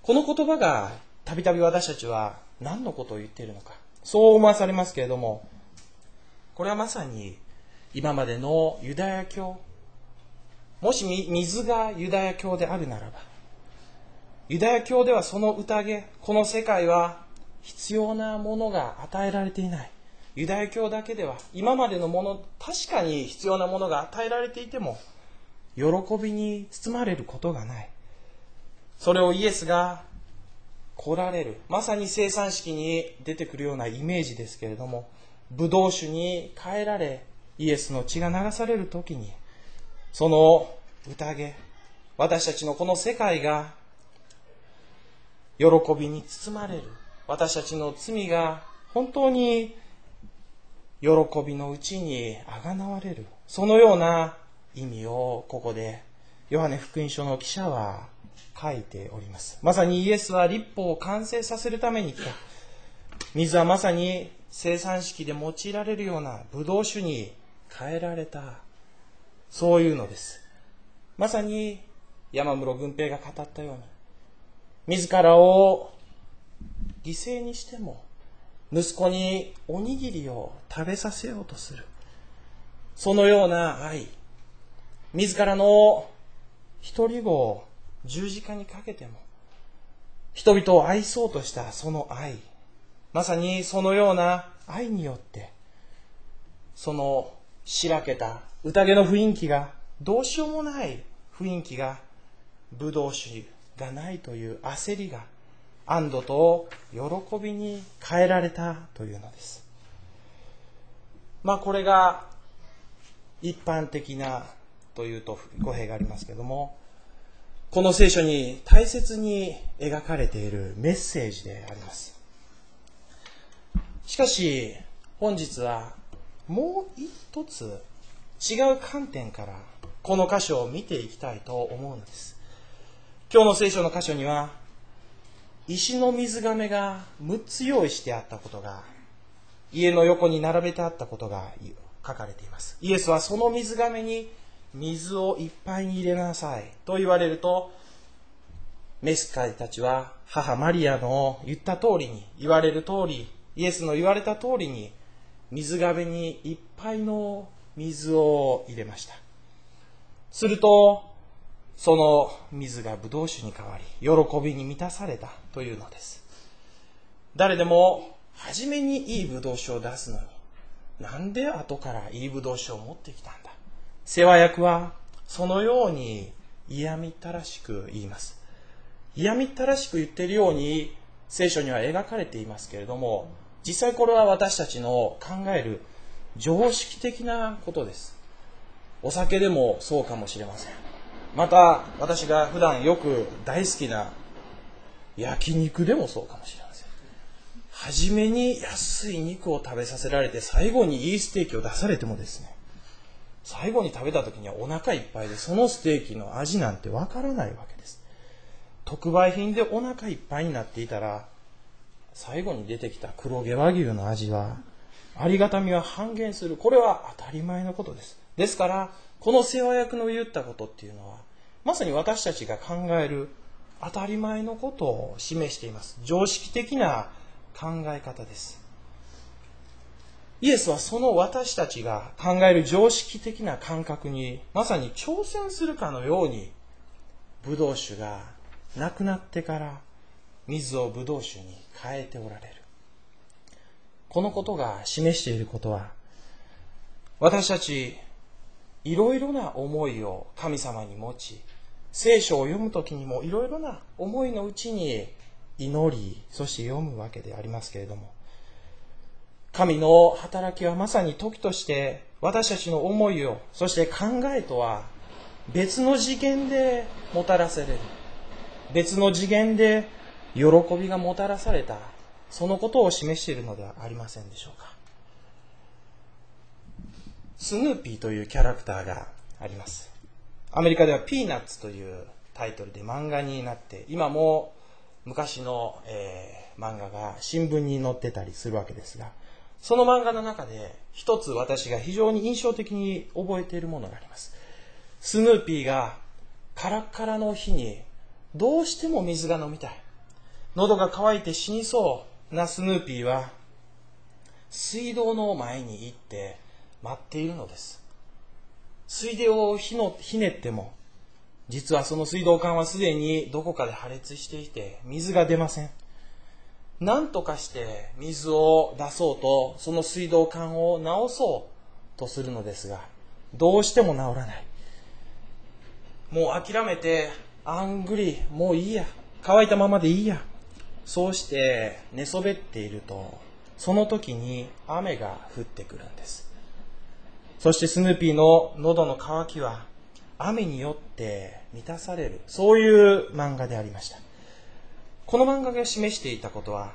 この言葉がたびたび私たちは何のことを言っているのか、そう思わされますけれども、これはまさに今までのユダヤ教、もし水がユダヤ教であるならば、ユダヤ教ではその宴、この世界は必要なものが与えられていない。ユダヤ教だけでは今までのもの、確かに必要なものが与えられていても喜びに包まれることがない。それをイエスが来られる、まさに生産式に出てくるようなイメージですけれども、ブドウ酒に変えられイエスの血が流されるときに、その宴、私たちのこの世界が喜びに包まれる、私たちの罪が本当に喜びのうちにあがなわれる、そのような意味をここでヨハネ福音書の記者は書いております。まさにイエスは律法を完成させるために来た。水はまさに生産式で用いられるようなブドウ酒に変えられた、そういうのです。まさに山室軍平が語ったように、自らを犠牲にしても息子におにぎりを食べさせようとする、そのような愛、自らの一人子を十字架にかけても人々を愛そうとしたその愛、まさにそのような愛によって、そのしらけた宴の雰囲気が、どうしようもない雰囲気が、ブドウ酒がないという焦りが安堵と喜びに変えられたというのです。まあこれが一般的なというと語弊がありますけれども、この聖書に大切に描かれているメッセージであります。しかし本日はもう一つ違う観点からこの箇所を見ていきたいと思うのです。今日の聖書の箇所には石の水がめがむっつ用意してあったことが、家の横に並べてあったことが書かれています。イエスはその水がめに水をいっぱいに入れなさいと言われると、召使いたちは母マリアの言った通りに、言われる通り、イエスの言われた通りに水がめにいっぱいの水を入れました。するとその水がブドウ酒に変わり、喜びに満たされたというのです。誰でも初めにいいブドウ酒を出すのに、なんで後からいいブドウ酒を持ってきたんだ。世話役はそのように嫌みったらしく言います。嫌みったらしく言っているように聖書には描かれていますけれども、実際これは私たちの考える常識的なことです。お酒でもそうかもしれません。また私が普段よく大好きな焼肉でもそうかもしれません。初めに安い肉を食べさせられて、最後にいいステーキを出されてもですね、最後に食べた時にはお腹いっぱいで、そのステーキの味なんてわからないわけです。特売品でお腹いっぱいになっていたら、最後に出てきた黒毛和牛の味はありがたみは半減する。これは当たり前のことです。ですからこの世話役の言ったことっていうのは、まさに私たちが考える当たり前のことを示しています。常識的な考え方です。イエスはその私たちが考える常識的な感覚にまさに挑戦するかのように、ブドウ酒がなくなってから水をブドウ酒に変えておられる。このことが示していることは、私たちいろいろな思いを神様に持ち、聖書を読むときにもいろいろな思いのうちに祈り、そして読むわけでありますけれども、神の働きはまさに時として私たちの思いを、そして考えとは別の次元でもたらされる、別の次元で喜びがもたらされた、そのことを示しているのではありませんでしょうか。スヌーピーというキャラクターがあります。アメリカではピーナッツというタイトルで漫画になって、今も昔の、えー、漫画が新聞に載ってたりするわけですが、その漫画の中で一つ私が非常に印象的に覚えているものがあります。スヌーピーがカラッカラの日にどうしても水が飲みたい。 喉が渇いて死にそうなスヌーピーは水道の前に行って待っているのです。水道をひのひねっても、実はその水道管はすでにどこかで破裂していて水が出ません。何とかして水を出そうと、その水道管を直そうとするのですが、どうしても治らない。もう諦めて、あんぐり、もういいや、乾いたままでいいや、そうして寝そべっていると、その時に雨が降ってくるんです。そしてスヌーピーの喉の渇きは雨によって満たされる、そういう漫画でありました。この漫画が示していたことは、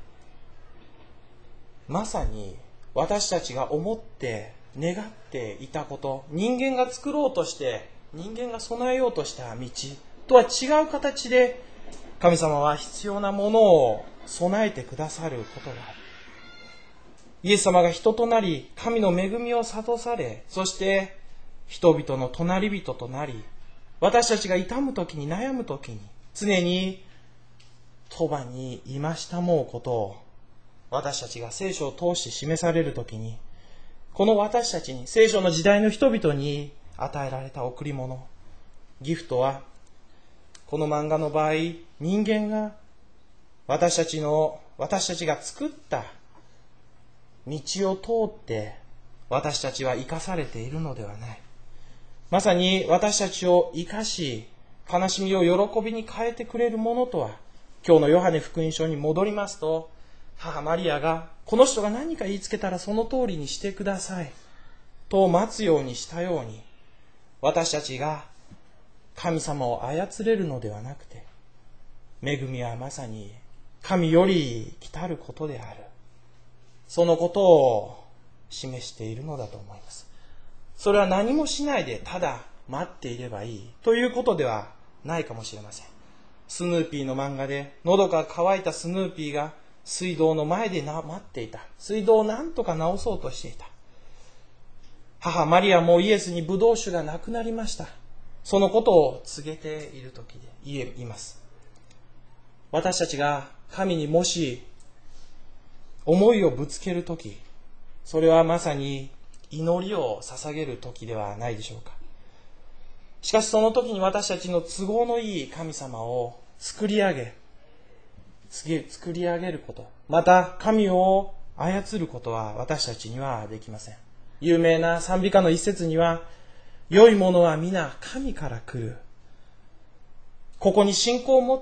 まさに私たちが思って願っていたこと、人間が作ろうとして人間が備えようとした道とは違う形で、神様は必要なものを備えてくださることがある。イエス様が人となり、神の恵みを諭され、そして人々の隣人となり、私たちが痛むときに、悩むときに、常に鳥羽に今したもうことを私たちが聖書を通して示されるときに、この私たちに、聖書の時代の人々に与えられた贈り物、ギフトは、この漫画の場合、人間が私たちの私たちが作った道を通って私たちは生かされているのではない。まさに私たちを生かし、悲しみを喜びに変えてくれるものとは、今日のヨハネ福音書に戻りますと、母マリアがこの人が何か言いつけたらその通りにしてくださいと待つようにしたように、私たちが神様を操れるのではなくて、恵みはまさに神より来たることである、そのことを示しているのだと思います。それは何もしないでただ待っていればいいということではないかもしれません。スヌーピーの漫画で、喉が渇いたスヌーピーが水道の前で待っていた。水道を何とか直そうとしていた。母マリアもイエスにブドウ酒がなくなりました。そのことを告げている時で言います。私たちが神にもし思いをぶつけるとき、それはまさに祈りを捧げるときではないでしょうか。しかしその時に私たちの都合のいい神様を作り上げ、作り上げること、また神を操ることは私たちにはできません。有名な賛美歌の一節には、良いものは皆神から来る。ここに信仰を持って、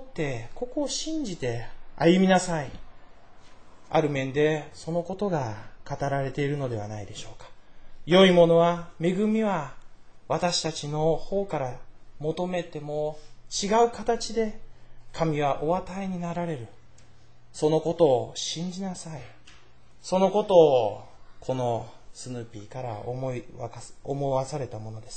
ここを信じて歩みなさい。ある面でそのことが語られているのではないでしょうか。良いものは、恵みは私たちの方から求めても違う形で神はお与えになられる。そのことを信じなさい。そのことをこのスヌーピーから思い思わされたものです。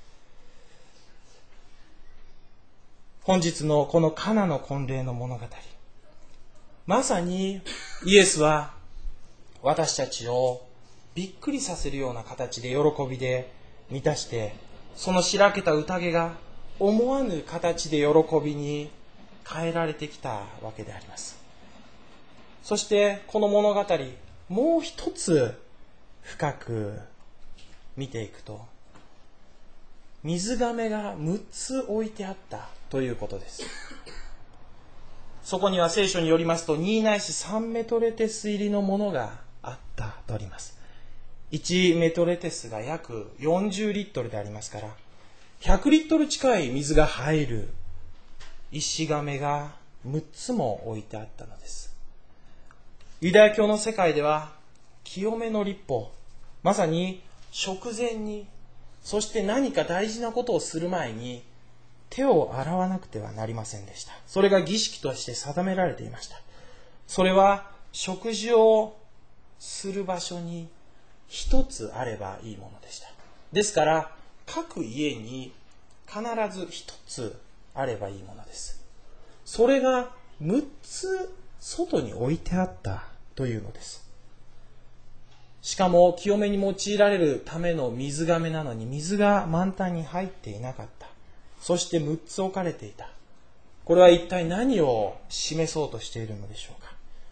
本日のこのカナの婚礼の物語、まさにイエスは私たちをびっくりさせるような形で喜びで満たして、そのしらけた宴が思わぬ形で喜びに変えられてきたわけであります。そしてこの物語、もう一つ深く見ていくと、水亀がむっつ置いてあったということです。そこには聖書によりますと、にないしさんメトレテス入りのものがあったとあります。いちメトレテスが約よんじゅうリットルでありますから、ひゃくリットル近い水が入る石亀がむっつも置いてあったのです。ユダヤ教の世界では、清めの律法、まさに食前に、そして何か大事なことをする前に手を洗わなくてはなりませんでした。それが儀式として定められていました。それは食事をする場所に一つあればいいものでした。ですから各家に必ず一つあればいいものです。それがむっつ外に置いてあったというのです。しかも清めに用いられるための水亀なのに、水が満タンに入っていなかった。そしてむっつ置かれていた。 これは一体何を示そうとしているのでしょうか。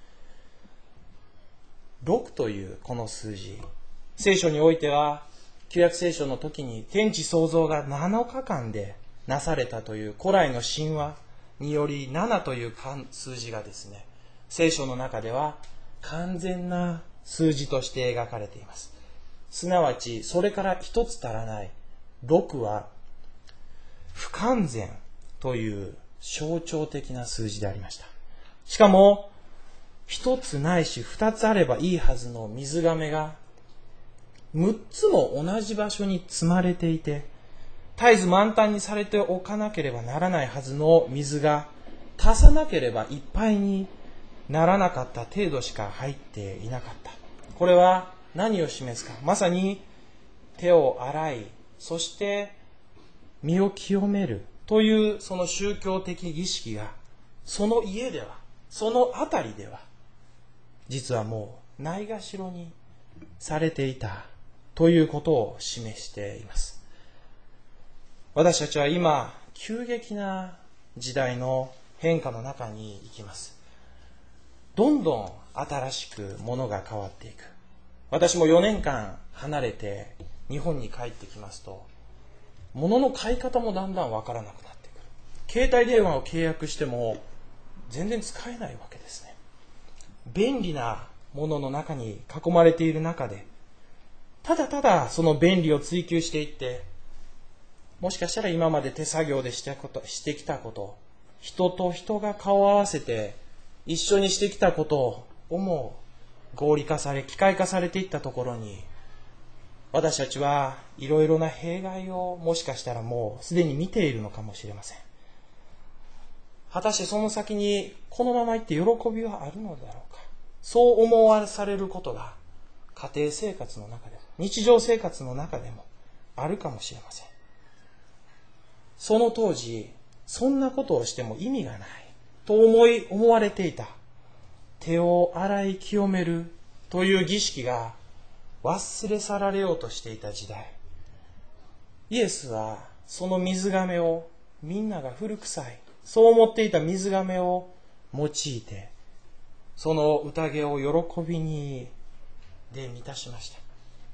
ろくというこの数字、聖書においては旧約聖書の時に天地創造がなのかかんでなされたという古来の神話によりななという数字がですね、聖書の中では完全な数字として描かれています。すなわちそれから一つ足らないろくは不完全という象徴的な数字でありました。しかも一つないし二つあればいいはずの水亀が六つも同じ場所に積まれていて、絶えず満タンにされておかなければならないはずの水が足さなければいっぱいにならなかった程度しか入っていなかった。これは何を示すか。まさに手を洗い、そして身を清めるというその宗教的儀式が、その家では、その辺りでは実はもうないがしろにされていたということを示しています。私たちは今急激な時代の変化の中に生きます。どんどん新しくものが変わっていく。私もよねんかん離れて日本に帰ってきますと、物の買い方もだんだんわからなくなってくる。携帯電話を契約しても全然使えないわけですね。便利なものの中に囲まれている中で、ただただその便利を追求していって、もしかしたら今まで手作業でしてこと、してきたこと、人と人が顔を合わせて一緒にしてきたことをもう合理化され、機械化されていったところに、私たちはいろいろな弊害をもしかしたらもうすでに見ているのかもしれません。果たしてその先にこのままいって喜びはあるのだろうか。そう思わされることが家庭生活の中でも日常生活の中でもあるかもしれません。その当時そんなことをしても意味がないと思い思われていた手を洗い清めるという儀式が忘れ去られようとしていた時代、イエスはその水亀を、みんなが古臭いそう思っていた水亀を用いて、その宴を喜びにで満たしました。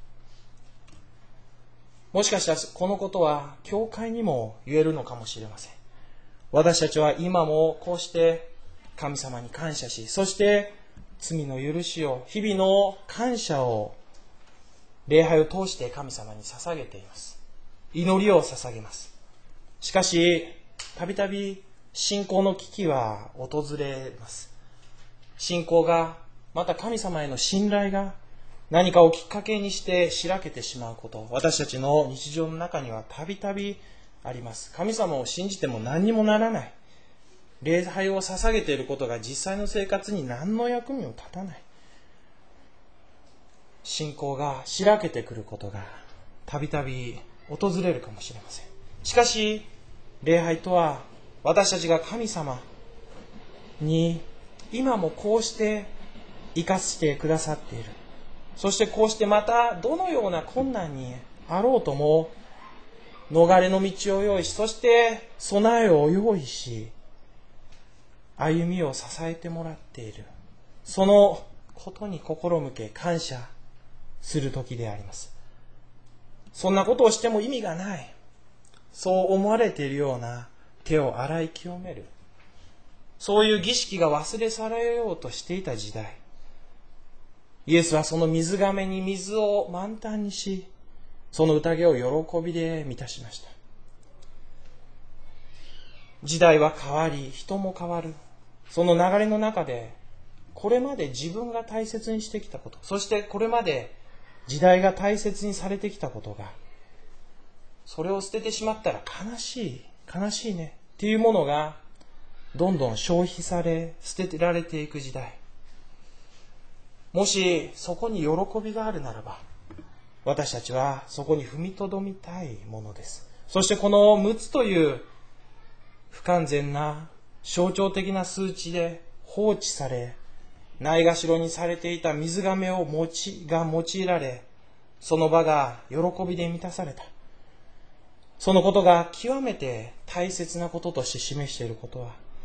もしかしたらこのことは教会にも言えるのかもしれません。私たちは今もこうして神様に感謝し、そして罪の許しを、日々の感謝を礼拝を通して神様に捧げています。祈りを捧げます。しかし、たびたび信仰の危機は訪れます。信仰が、また神様への信頼が何かをきっかけにしてしらけてしまうこと、私たちの日常の中にはたびたびあります。神様を信じても何にもならない。礼拝を捧げていることが実際の生活に何の役にも立たない。信仰がしらけてくることがたびたび訪れるかもしれません。しかし礼拝とは、私たちが神様に今もこうして生かしてくださっている。そしてこうしてまたどのような困難にあろうとも逃れの道を用意し、そして備えを用意し、歩みを支えてもらっている。そのことに心向け感謝する時であります。そんなことをしても意味がない、そう思われているような手を洗い清める、そういう儀式が忘れ去られようとしていた時代、イエスはその水亀に水を満タンにし、その宴を喜びで満たしました。時代は変わり、人も変わる。その流れの中で、これまで自分が大切にしてきたこと、そしてこれまで時代が大切にされてきたことが、それを捨ててしまったら悲しい、悲しいねっていうものがどんどん消費され、捨てられていく時代。もしそこに喜びがあるならば、私たちはそこに踏みとどみたいものです。そしてこのむつという不完全な象徴的な数値で放置され、ないがしろにされていた水亀を持ちが用いられ、その場が喜びで満たされた。そのことが極めて大切なこととして示していることは、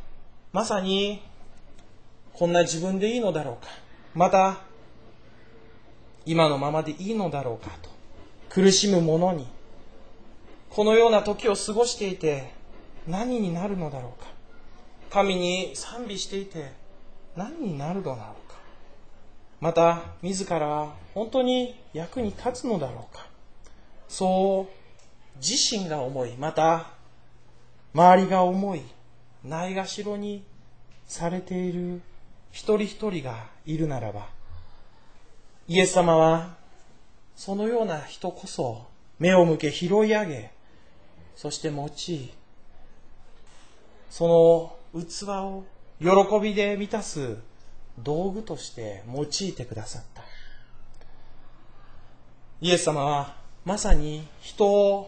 まさにこんな自分でいいのだろうか、また今のままでいいのだろうかと苦しむ者に、このような時を過ごしていて何になるのだろうか、神に賛美していて何になるのだろうか、また自らは本当に役に立つのだろうか、そう自身が思い、また周りが思い、ないがしろにされている一人一人がいるならば、イエス様はそのような人こそ目を向け拾い上げ、そして用い、その器を喜びで満たす道具として用いてくださった。イエス様はまさに人を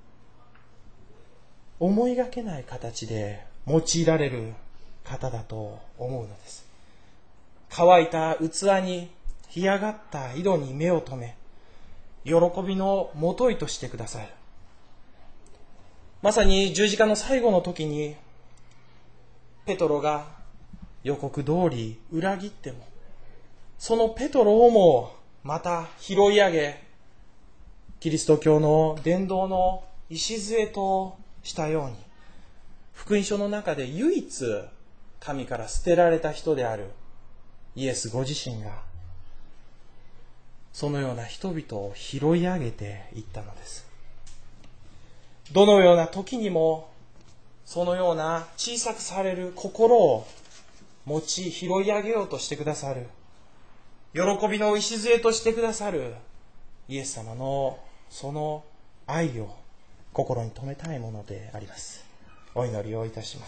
思いがけない形で用いられる方だと思うのです。乾いた器に干上がった井戸に目を留め、喜びのもといとしてくださる。まさに十字架の最後の時にペトロが予告通り裏切っても、そのペトロをもまた拾い上げ、キリスト教の伝道の礎としたように、福音書の中で唯一神から捨てられた人であるイエスご自身が、そのような人々を拾い上げていったのです。どのような時にもそのような小さくされる心を持ち拾い上げようとしてくださる、喜びの礎としてくださるイエス様のその愛を心に留めたいものであります。お祈りをいたします。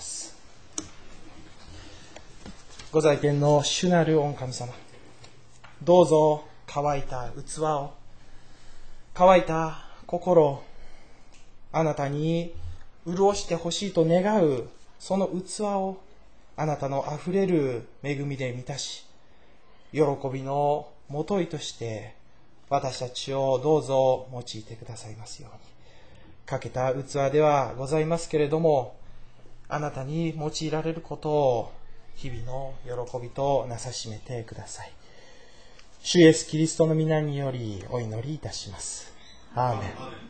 ご在天の主なる御神様、どうぞ乾いた器を、乾いた心をあなたに潤してほしいと願うその器をあなたのあふれる恵みで満たし、喜びのもといとして私たちをどうぞ用いてくださいますように。欠けた器ではございますけれども、あなたに用いられることを日々の喜びとなさしめてください。主イエスキリストの皆によりお祈りいたします。アーメン。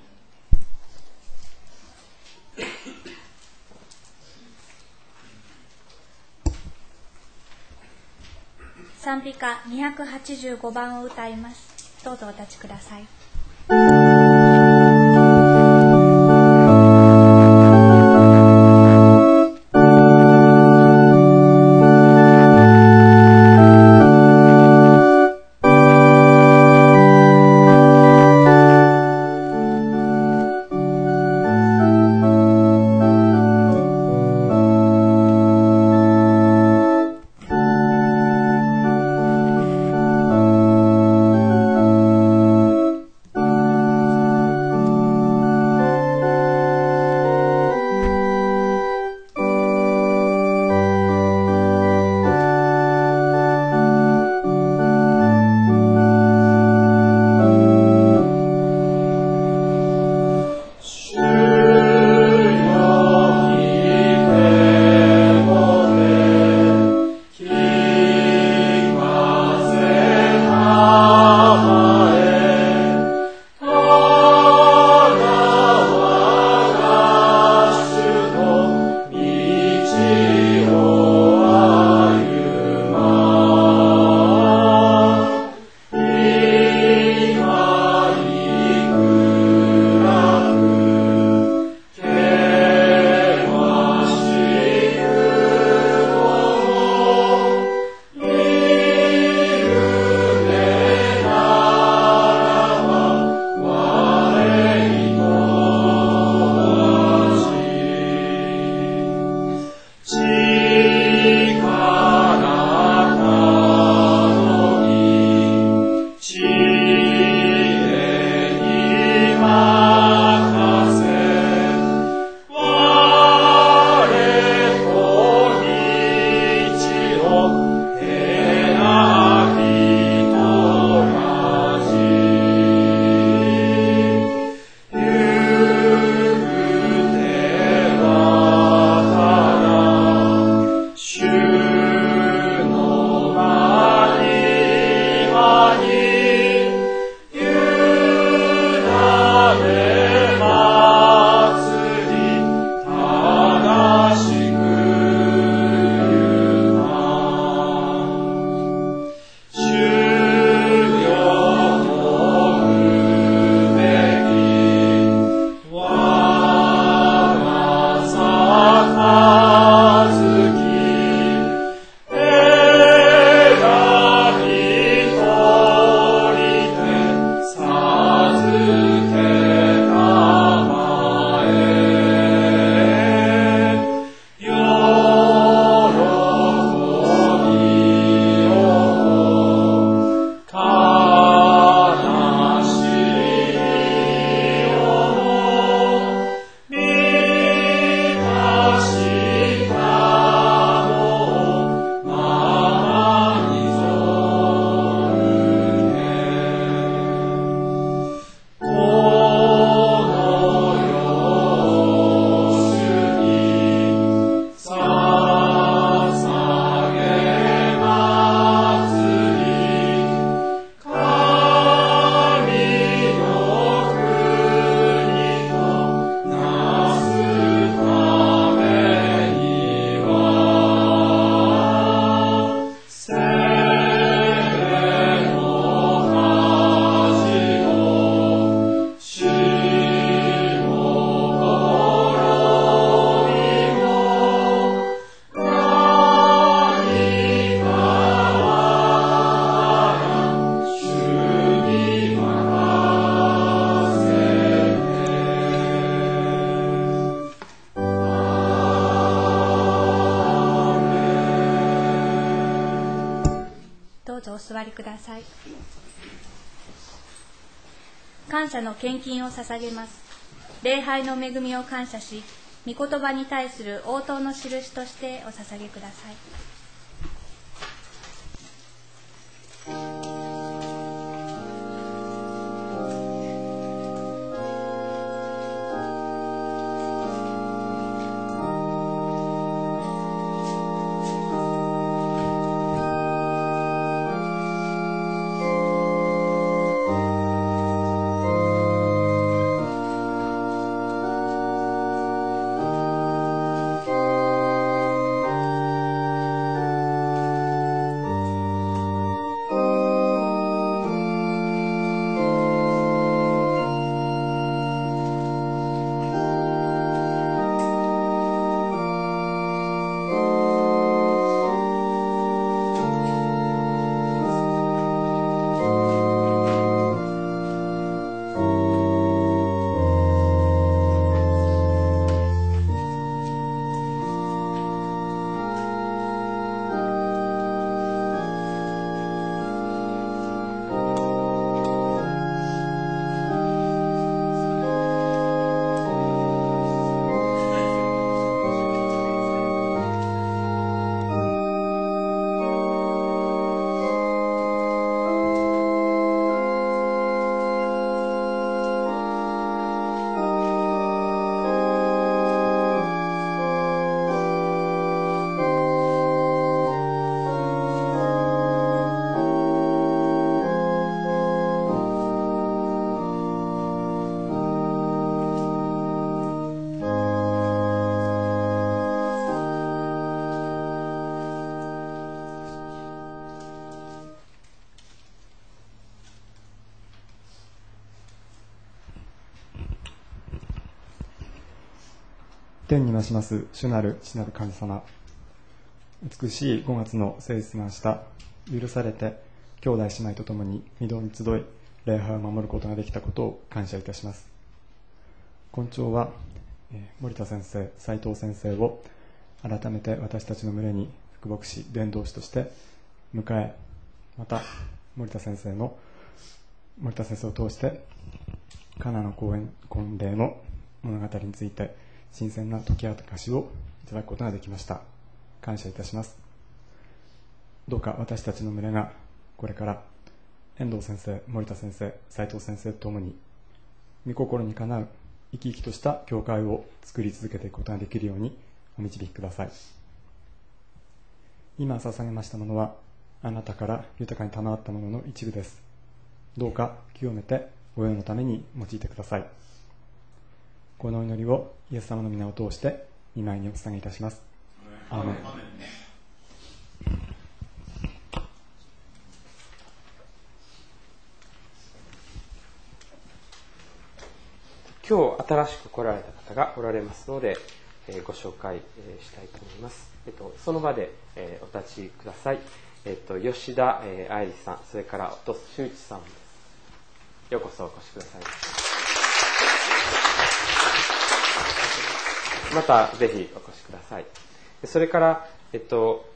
賛美歌にひゃくはちじゅうごばんを歌います。どうぞお立ちください。 ぞお座りください。感謝の献金を捧げます。礼拝の恵みを感謝し、御言葉に対する応答の印としてお捧げください。 天に増します主なる父なる神様、美しいごがつの誠実な明日、許されて兄弟姉妹とともに御堂に集い礼拝を守ることができたことを感謝いたします。今朝は、えー、森田先生、斉藤先生を改めて私たちの群れに副牧師、伝道師として迎え、また森田先生の森田先生を通してカナの公演婚礼の物語について新鮮な解き明かしをいただくことができました。感謝いたします。どうか私たちの群れがこれから遠藤先生、森田先生、斉藤先生とともに御心にかなう生き生きとした教会を作り続けていくことができるようにお導きください。今捧げましたものはあなたから豊かに賜ったものの一部です。どうか清めてご用のために用いてください。この祈りをイエス様の皆を通して御前にお捧げいたします。アーメン。 今日新しく来られた方がおられますので、えー、ご紹介、えー、したいと思います。えっと、その場で、えー、お立ちください。えっと、吉田、えー、愛理さん、それから夫修一さんです。ようこそお越しください。またぜひお越しください。それから、えっと、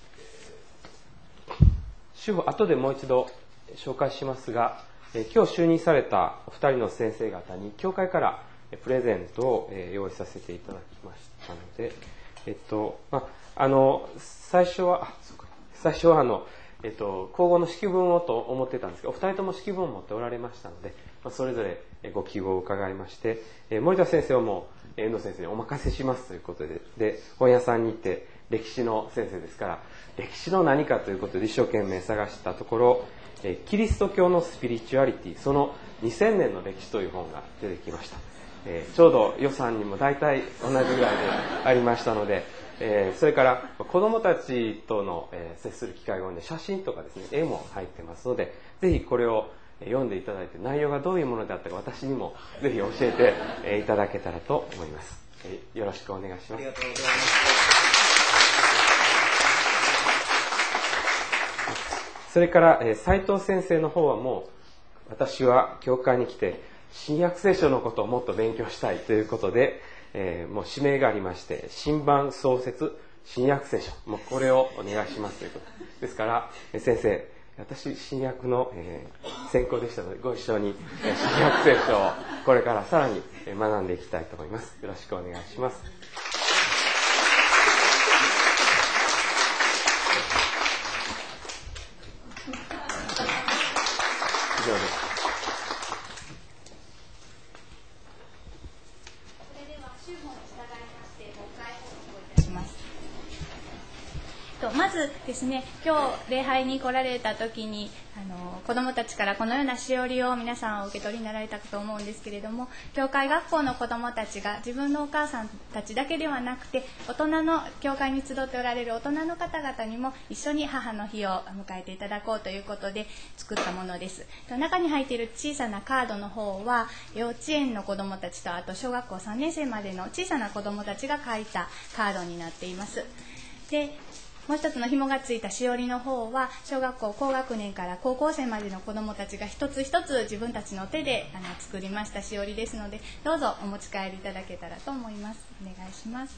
主婦後でもう一度紹介しますが、え今日就任されたお二人の先生方に教会からプレゼントを用意させていただきましたので、えっとまあ、あの最初はあそうか最初はあの、えっと、口語の式文をと思ってたんですけど、お二人とも式文を持っておられましたので、まあ、それぞれご記号を伺いまして、え森田先生はもう遠藤先生にお任せしますということで、で本屋さんに行って歴史の先生ですから歴史の何かということで一生懸命探したところ、キリスト教のスピリチュアリティ、そのにせんねんの歴史という本が出てきました。えー、ちょうど予算にも大体同じぐらいでありましたので、えー、それから子どもたちとの、えー、接する機会が多いので写真とかですね、絵も入ってますので、ぜひこれを読んでいただいて内容がどういうものであったか私にもぜひ教えて、えー、いただけたらと思います。えー、よろしくお願いします。ありがとうございます。それから、えー、斉藤先生の方はもう私は教会に来て新約聖書のことをもっと勉強したいということで、えー、もう指名がありまして、新版創設新約聖書、もうこれをお願いしますということですから、えー、先生、 私新約の、えー、専攻でしたのでご一緒に、えー、新約聖書をこれからさらに学んでいきたいと思います。よろしくお願いします。以上です。 まずですね、今日礼拝に来られた時にあの子どもたちからこのようなしおりを皆さんお受け取りになられたかと思うんですけれども、教会学校の子どもたちが自分のお母さんたちだけではなくて、大人の教会に集っておられる大人の方々にも一緒に母の日を迎えていただこうということで作ったものです。中に入っている小さなカードの方は幼稚園の子どもたちと、あと小学校さんねん生までの小さな子どもたちが書いたカードになっています。でもう一つの紐がついたしおりの方は小学校高学年から高校生までの子どもたちが一つ一つ自分たちの手であの作りましたしおりですので、どうぞお持ち帰りいただけたらと思います。お願いします。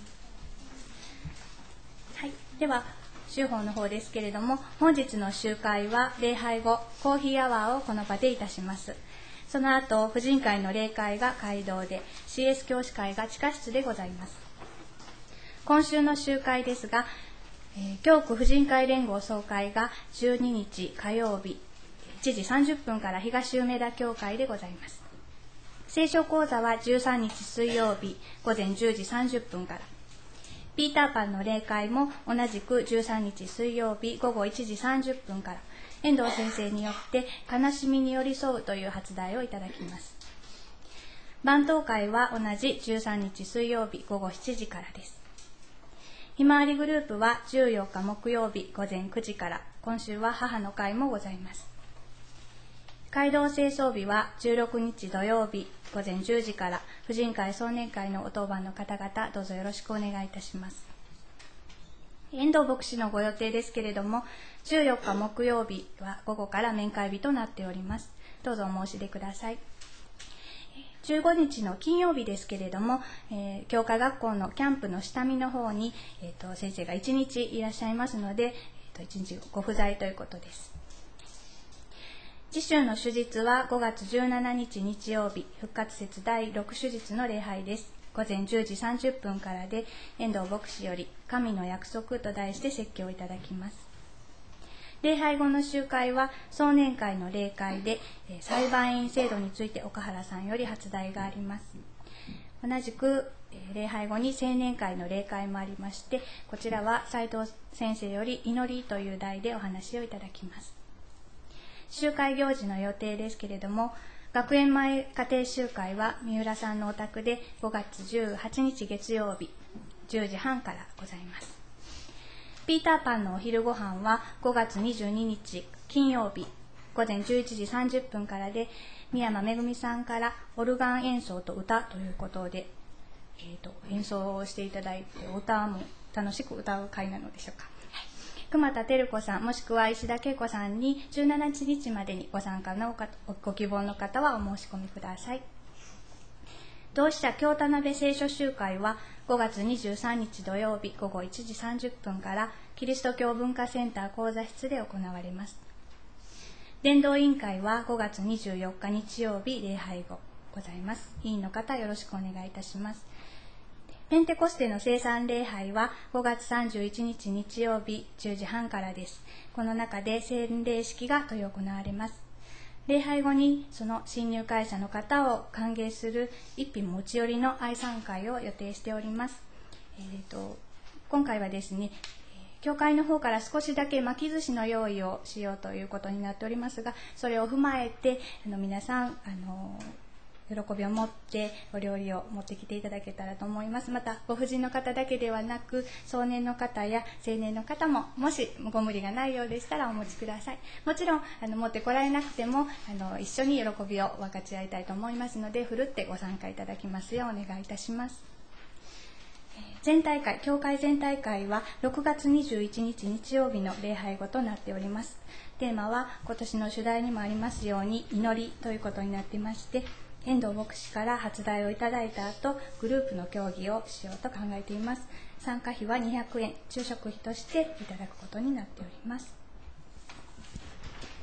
はい、では週報の方ですけれども、本日の集会は礼拝後コーヒーアワーをこの場でいたします。その後婦人会の例会が会堂で、 シーエス 教師会が地下室でございます。今週の集会ですが、えー、教区婦人会連合総会がじゅうににち火曜日いちじさんじゅっぷんから東梅田教会でございます。聖書講座はじゅうさんにち水曜日午前じゅうじさんじゅっぷんから、ピーターパンの例会も同じくじゅうさんにち水曜日午後いちじさんじゅっぷんから、遠藤先生によって悲しみに寄り添うという発題をいただきます。晩祷会は同じじゅうさんにち水曜日午後しちじからです。ひまわりグループはじゅうよっか木曜日午前くじから、今週は母の会もございます。街道清掃日はじゅうろくにち土曜日午前じゅうじから、婦人会総年会のお当番の方々、どうぞよろしくお願いいたします。遠藤牧師のご予定ですけれども、じゅうよっか木曜日は午後から面会日となっております。どうぞお申し出ください。じゅうごにちの金曜日ですけれども、えー、教会学校のキャンプの下見の方に、えー、と先生がいちにちいらっしゃいますので、えー、といちにちご不在ということです。次週の主日はごがつじゅうしちにち日曜日、復活節だいろく主日の礼拝です。午前じゅうじさんじゅっぷんからで、遠藤牧師より神の約束と題して説教いただきます。礼拝後の集会は総年会の例会で、えー、裁判員制度について岡原さんより発題があります。同じく、えー、礼拝後に青年会の例会もありまして、こちらは斉藤先生より祈りという題でお話をいただきます。集会行事の予定ですけれども、学園前家庭集会は三浦さんのお宅でごがつじゅうはちにち月曜日じゅうじはんからございます。ピーターパンのお昼ご飯はごがつにじゅうににち金曜日午前じゅういちじさんじゅっぷんからで、宮山めぐみさんからオルガン演奏と歌ということで、えー、と演奏をしていただいて、お歌も楽しく歌う会なのでしょうか。はい、熊田照子さんもしくは石田恵子さんにじゅうしちにちまでにご参加のご希望の方はお申し込みください。同志社京田辺聖書集会はごがつにじゅうさんにち土曜日午後いちじさんじゅっぷんからキリスト教文化センター講座室で行われます。伝道委員会はごがつにじゅうよっか日曜日礼拝後ございます。委員の方よろしくお願いいたします。ペンテコステの聖餐礼拝はごがつさんじゅういちにち日曜日じゅうじはんからです。この中で洗礼式が執り行われます。礼拝後にその新入会者の方を歓迎する一品持ち寄りの愛参会を予定しております。えーと、今回はですね、教会の方から少しだけ巻き寿司の用意をしようということになっておりますが、それを踏まえてあの皆さんあの喜びを持ってお料理を持ってきていただけたらと思います。またご婦人の方だけではなく、壮年の方や青年の方ももしご無理がないようでしたらお持ちください。もちろんあの持ってこられなくてもあの一緒に喜びを分かち合いたいと思いますので、ふるってご参加いただきますようお願いいたします。全体会、教会全体会はろくがつにじゅういちにち日曜日の礼拝後となっております。テーマは今年の主題にもありますように祈りということになっていまして、遠藤牧師から発題をいただいた後、グループの協議をしようと考えています。参加費はにひゃくえん、昼食費としていただくことになっております。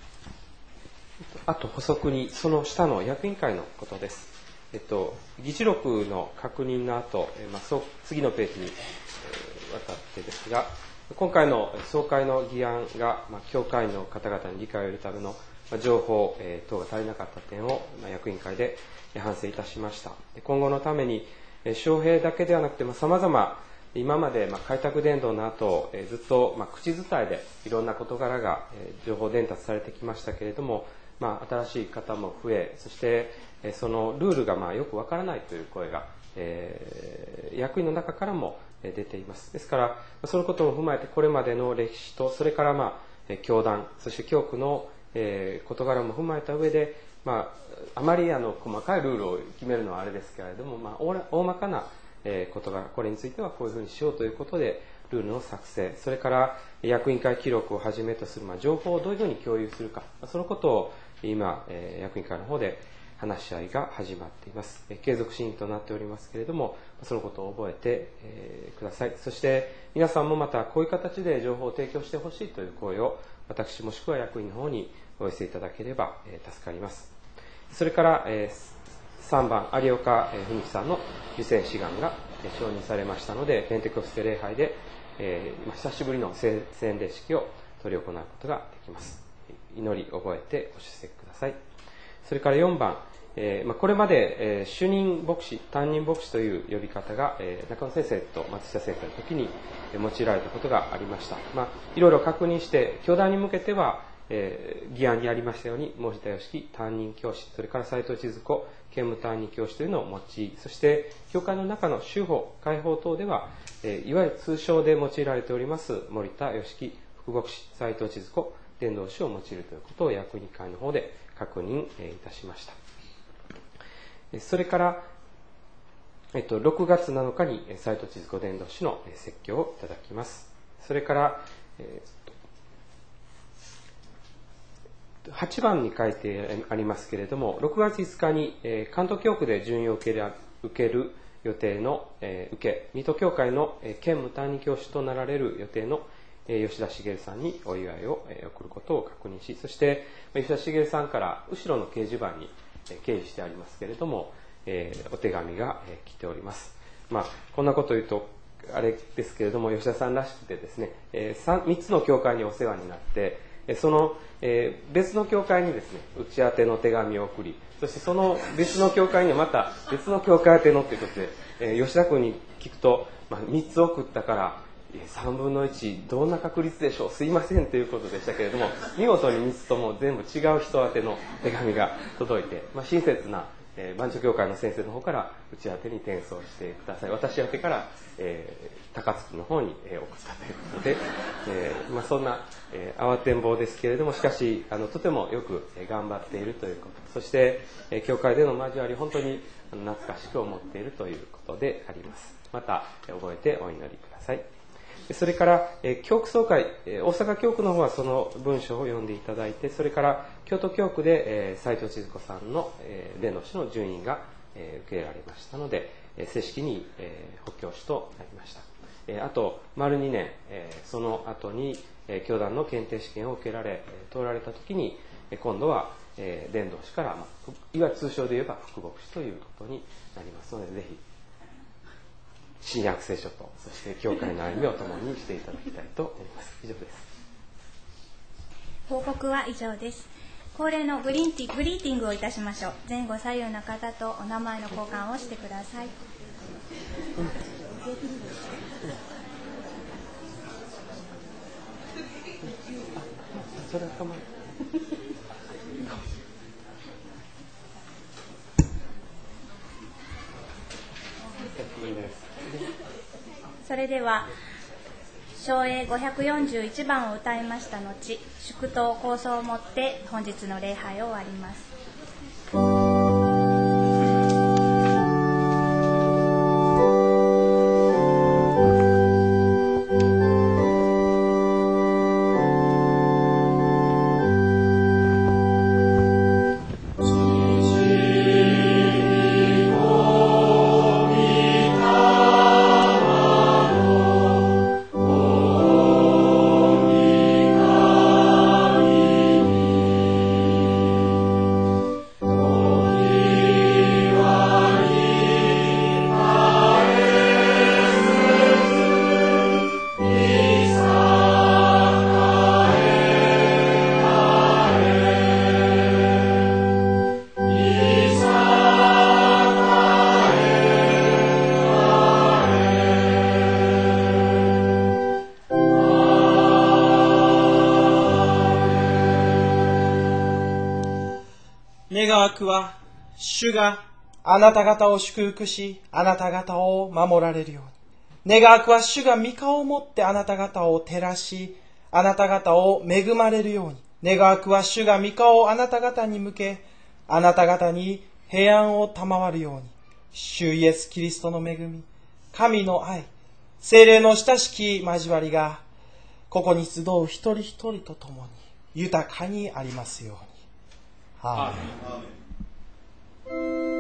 あと補足に、その下の役員会のことです。えっと、議事録の確認の後、えーまあ、そう次のページに、えー、渡ってですが、今回の総会の議案が、まあ、教会の方々に理解を得るための情報、えー、等が足りなかった点を、まあ、役員会で反省いたしました。今後のために、えー、招聘だけではなくて、まあ、様々今まで、まあ、開拓伝道の後、えー、ずっと、まあ、口伝えでいろんな事柄が、えー、情報伝達されてきましたけれども、まあ、新しい方も増え、そして、えー、そのルールがまあよくわからないという声が、えー、役員の中からも出ています。ですから、そのことも踏まえて、これまでの歴史と、それからまあ、教団、そして教区の、えー、事柄も踏まえた上で、まあ、あまりあの細かいルールを決めるのはあれですけれども、まあ、大まかなえー、ことが、これについてはこういうふうにしようということで、ルールの作成、それから役員会記録をはじめとする、まあ、情報をどういうふうに共有するか、そのことを今、えー、役員会の方で話し合いが始まっています。えー、継続審議となっておりますけれども、そのことを覚えて、えー、ください。そして皆さんもまたこういう形で情報を提供してほしいという声を、私もしくは役員の方にお寄せいただければ、えー、助かります。それから、えーさんばん、有岡文樹さんの受選志願が承認されましたので、ペンテコステ礼拝で、えー、久しぶりの洗礼式を執り行うことができます。祈り覚えてご出席ください。それからよんばん、えーまあ、これまで、えー、主任牧師、担任牧師という呼び方が、えー、中野先生と松下先生の時に用いられたことがありました。まあ、いろいろ確認して、教団に向けては、えー、議案にありましたように、森田良樹担任教師、それから斉藤千鶴子兼務担任教師というのを用い、そして教会の中の修法、開放等では、えー、いわゆる通称で用いられております森田良樹副牧師、斉藤千鶴子伝道師を用いるということを役員会の方で確認、えー、いたしました。それから、えっと、ろくがつなのかに斉藤千鶴子伝道師の説教をいただきます。それから、えーはちばんに書いてありますけれども、ろくがついつかに、えー、関東教区で巡業を受ける、受ける予定の、えー、受け、水戸教会の、えー、兼務担任教師となられる予定の、えー、吉田茂さんにお祝いを、えー、送ることを確認し、そして、吉田茂さんから後ろの掲示板に、えー、掲示してありますけれども、えー、お手紙が、えー、来ております。まあ、こんなことを言うと、あれですけれども、吉田さんらしくてですね、えー、3, みっつの教会にお世話になって、その、えー、別の教会にですね、打ち当ての手紙を送り、そしてその別の教会にはまた別の教会宛てのということで、えー、吉田君に聞くと、まあ、みっつ送ったから、さんぶんのいち、どんな確率でしょう、すいませんということでしたけれども、見事にみっつとも全部違う人宛ての手紙が届いて、まあ、親切な、えー、番長教会の先生の方から打ち当てに転送してください。私宛てから、えー、高槻の方に、えー、送ったということで、えーまあ、そんな、えー、慌てんぼうですけれども、しかしあのとてもよく、えー、頑張っているということ、そして、えー、教会での交わり本当に懐かしく思っているということであります。また、えー、覚えてお祈りください。それから、えー、教区総会、えー、大阪教区の方はその文章を読んでいただいて、それから京都教区で、えー、斉藤千鶴子さんの、えー、伝道師の順位が、えー、受けられましたので、えー、正式に、えー、補教師となりました。えー、あと丸にねん、えー、その後に、えー、教団の検定試験を受けられ、えー、通られた時に、えー、今度は、えー、伝道師から、まあ、いわゆる通称で言えば副牧師ということになりますので、ぜひ新約聖書と、そして教会の歩みを共にしていただきたいと思います。以上です。 報告は以上です。恒例のグリーンティグリーティングをいたしましょう。前後左右の方とお名前の交換をしてください。うんそれは構わない。 それでは唱詠ごひゃくよんじゅういちばんを歌いました後、祝祷構想をもって本日の礼拝を終わります。 「 願わくは、主があなた方を祝福し、あなた方を守られるように。願わくは主が御顔をもってあなた方を照らし、あなた方を恵まれるように。願わくは主が御顔をあなた方に向け、あなた方に平安を賜るように。主イエス・キリストの恵み、神の愛、聖霊の親しき交わりが、ここに集う一人一人と共に豊かにありますように。アーメン。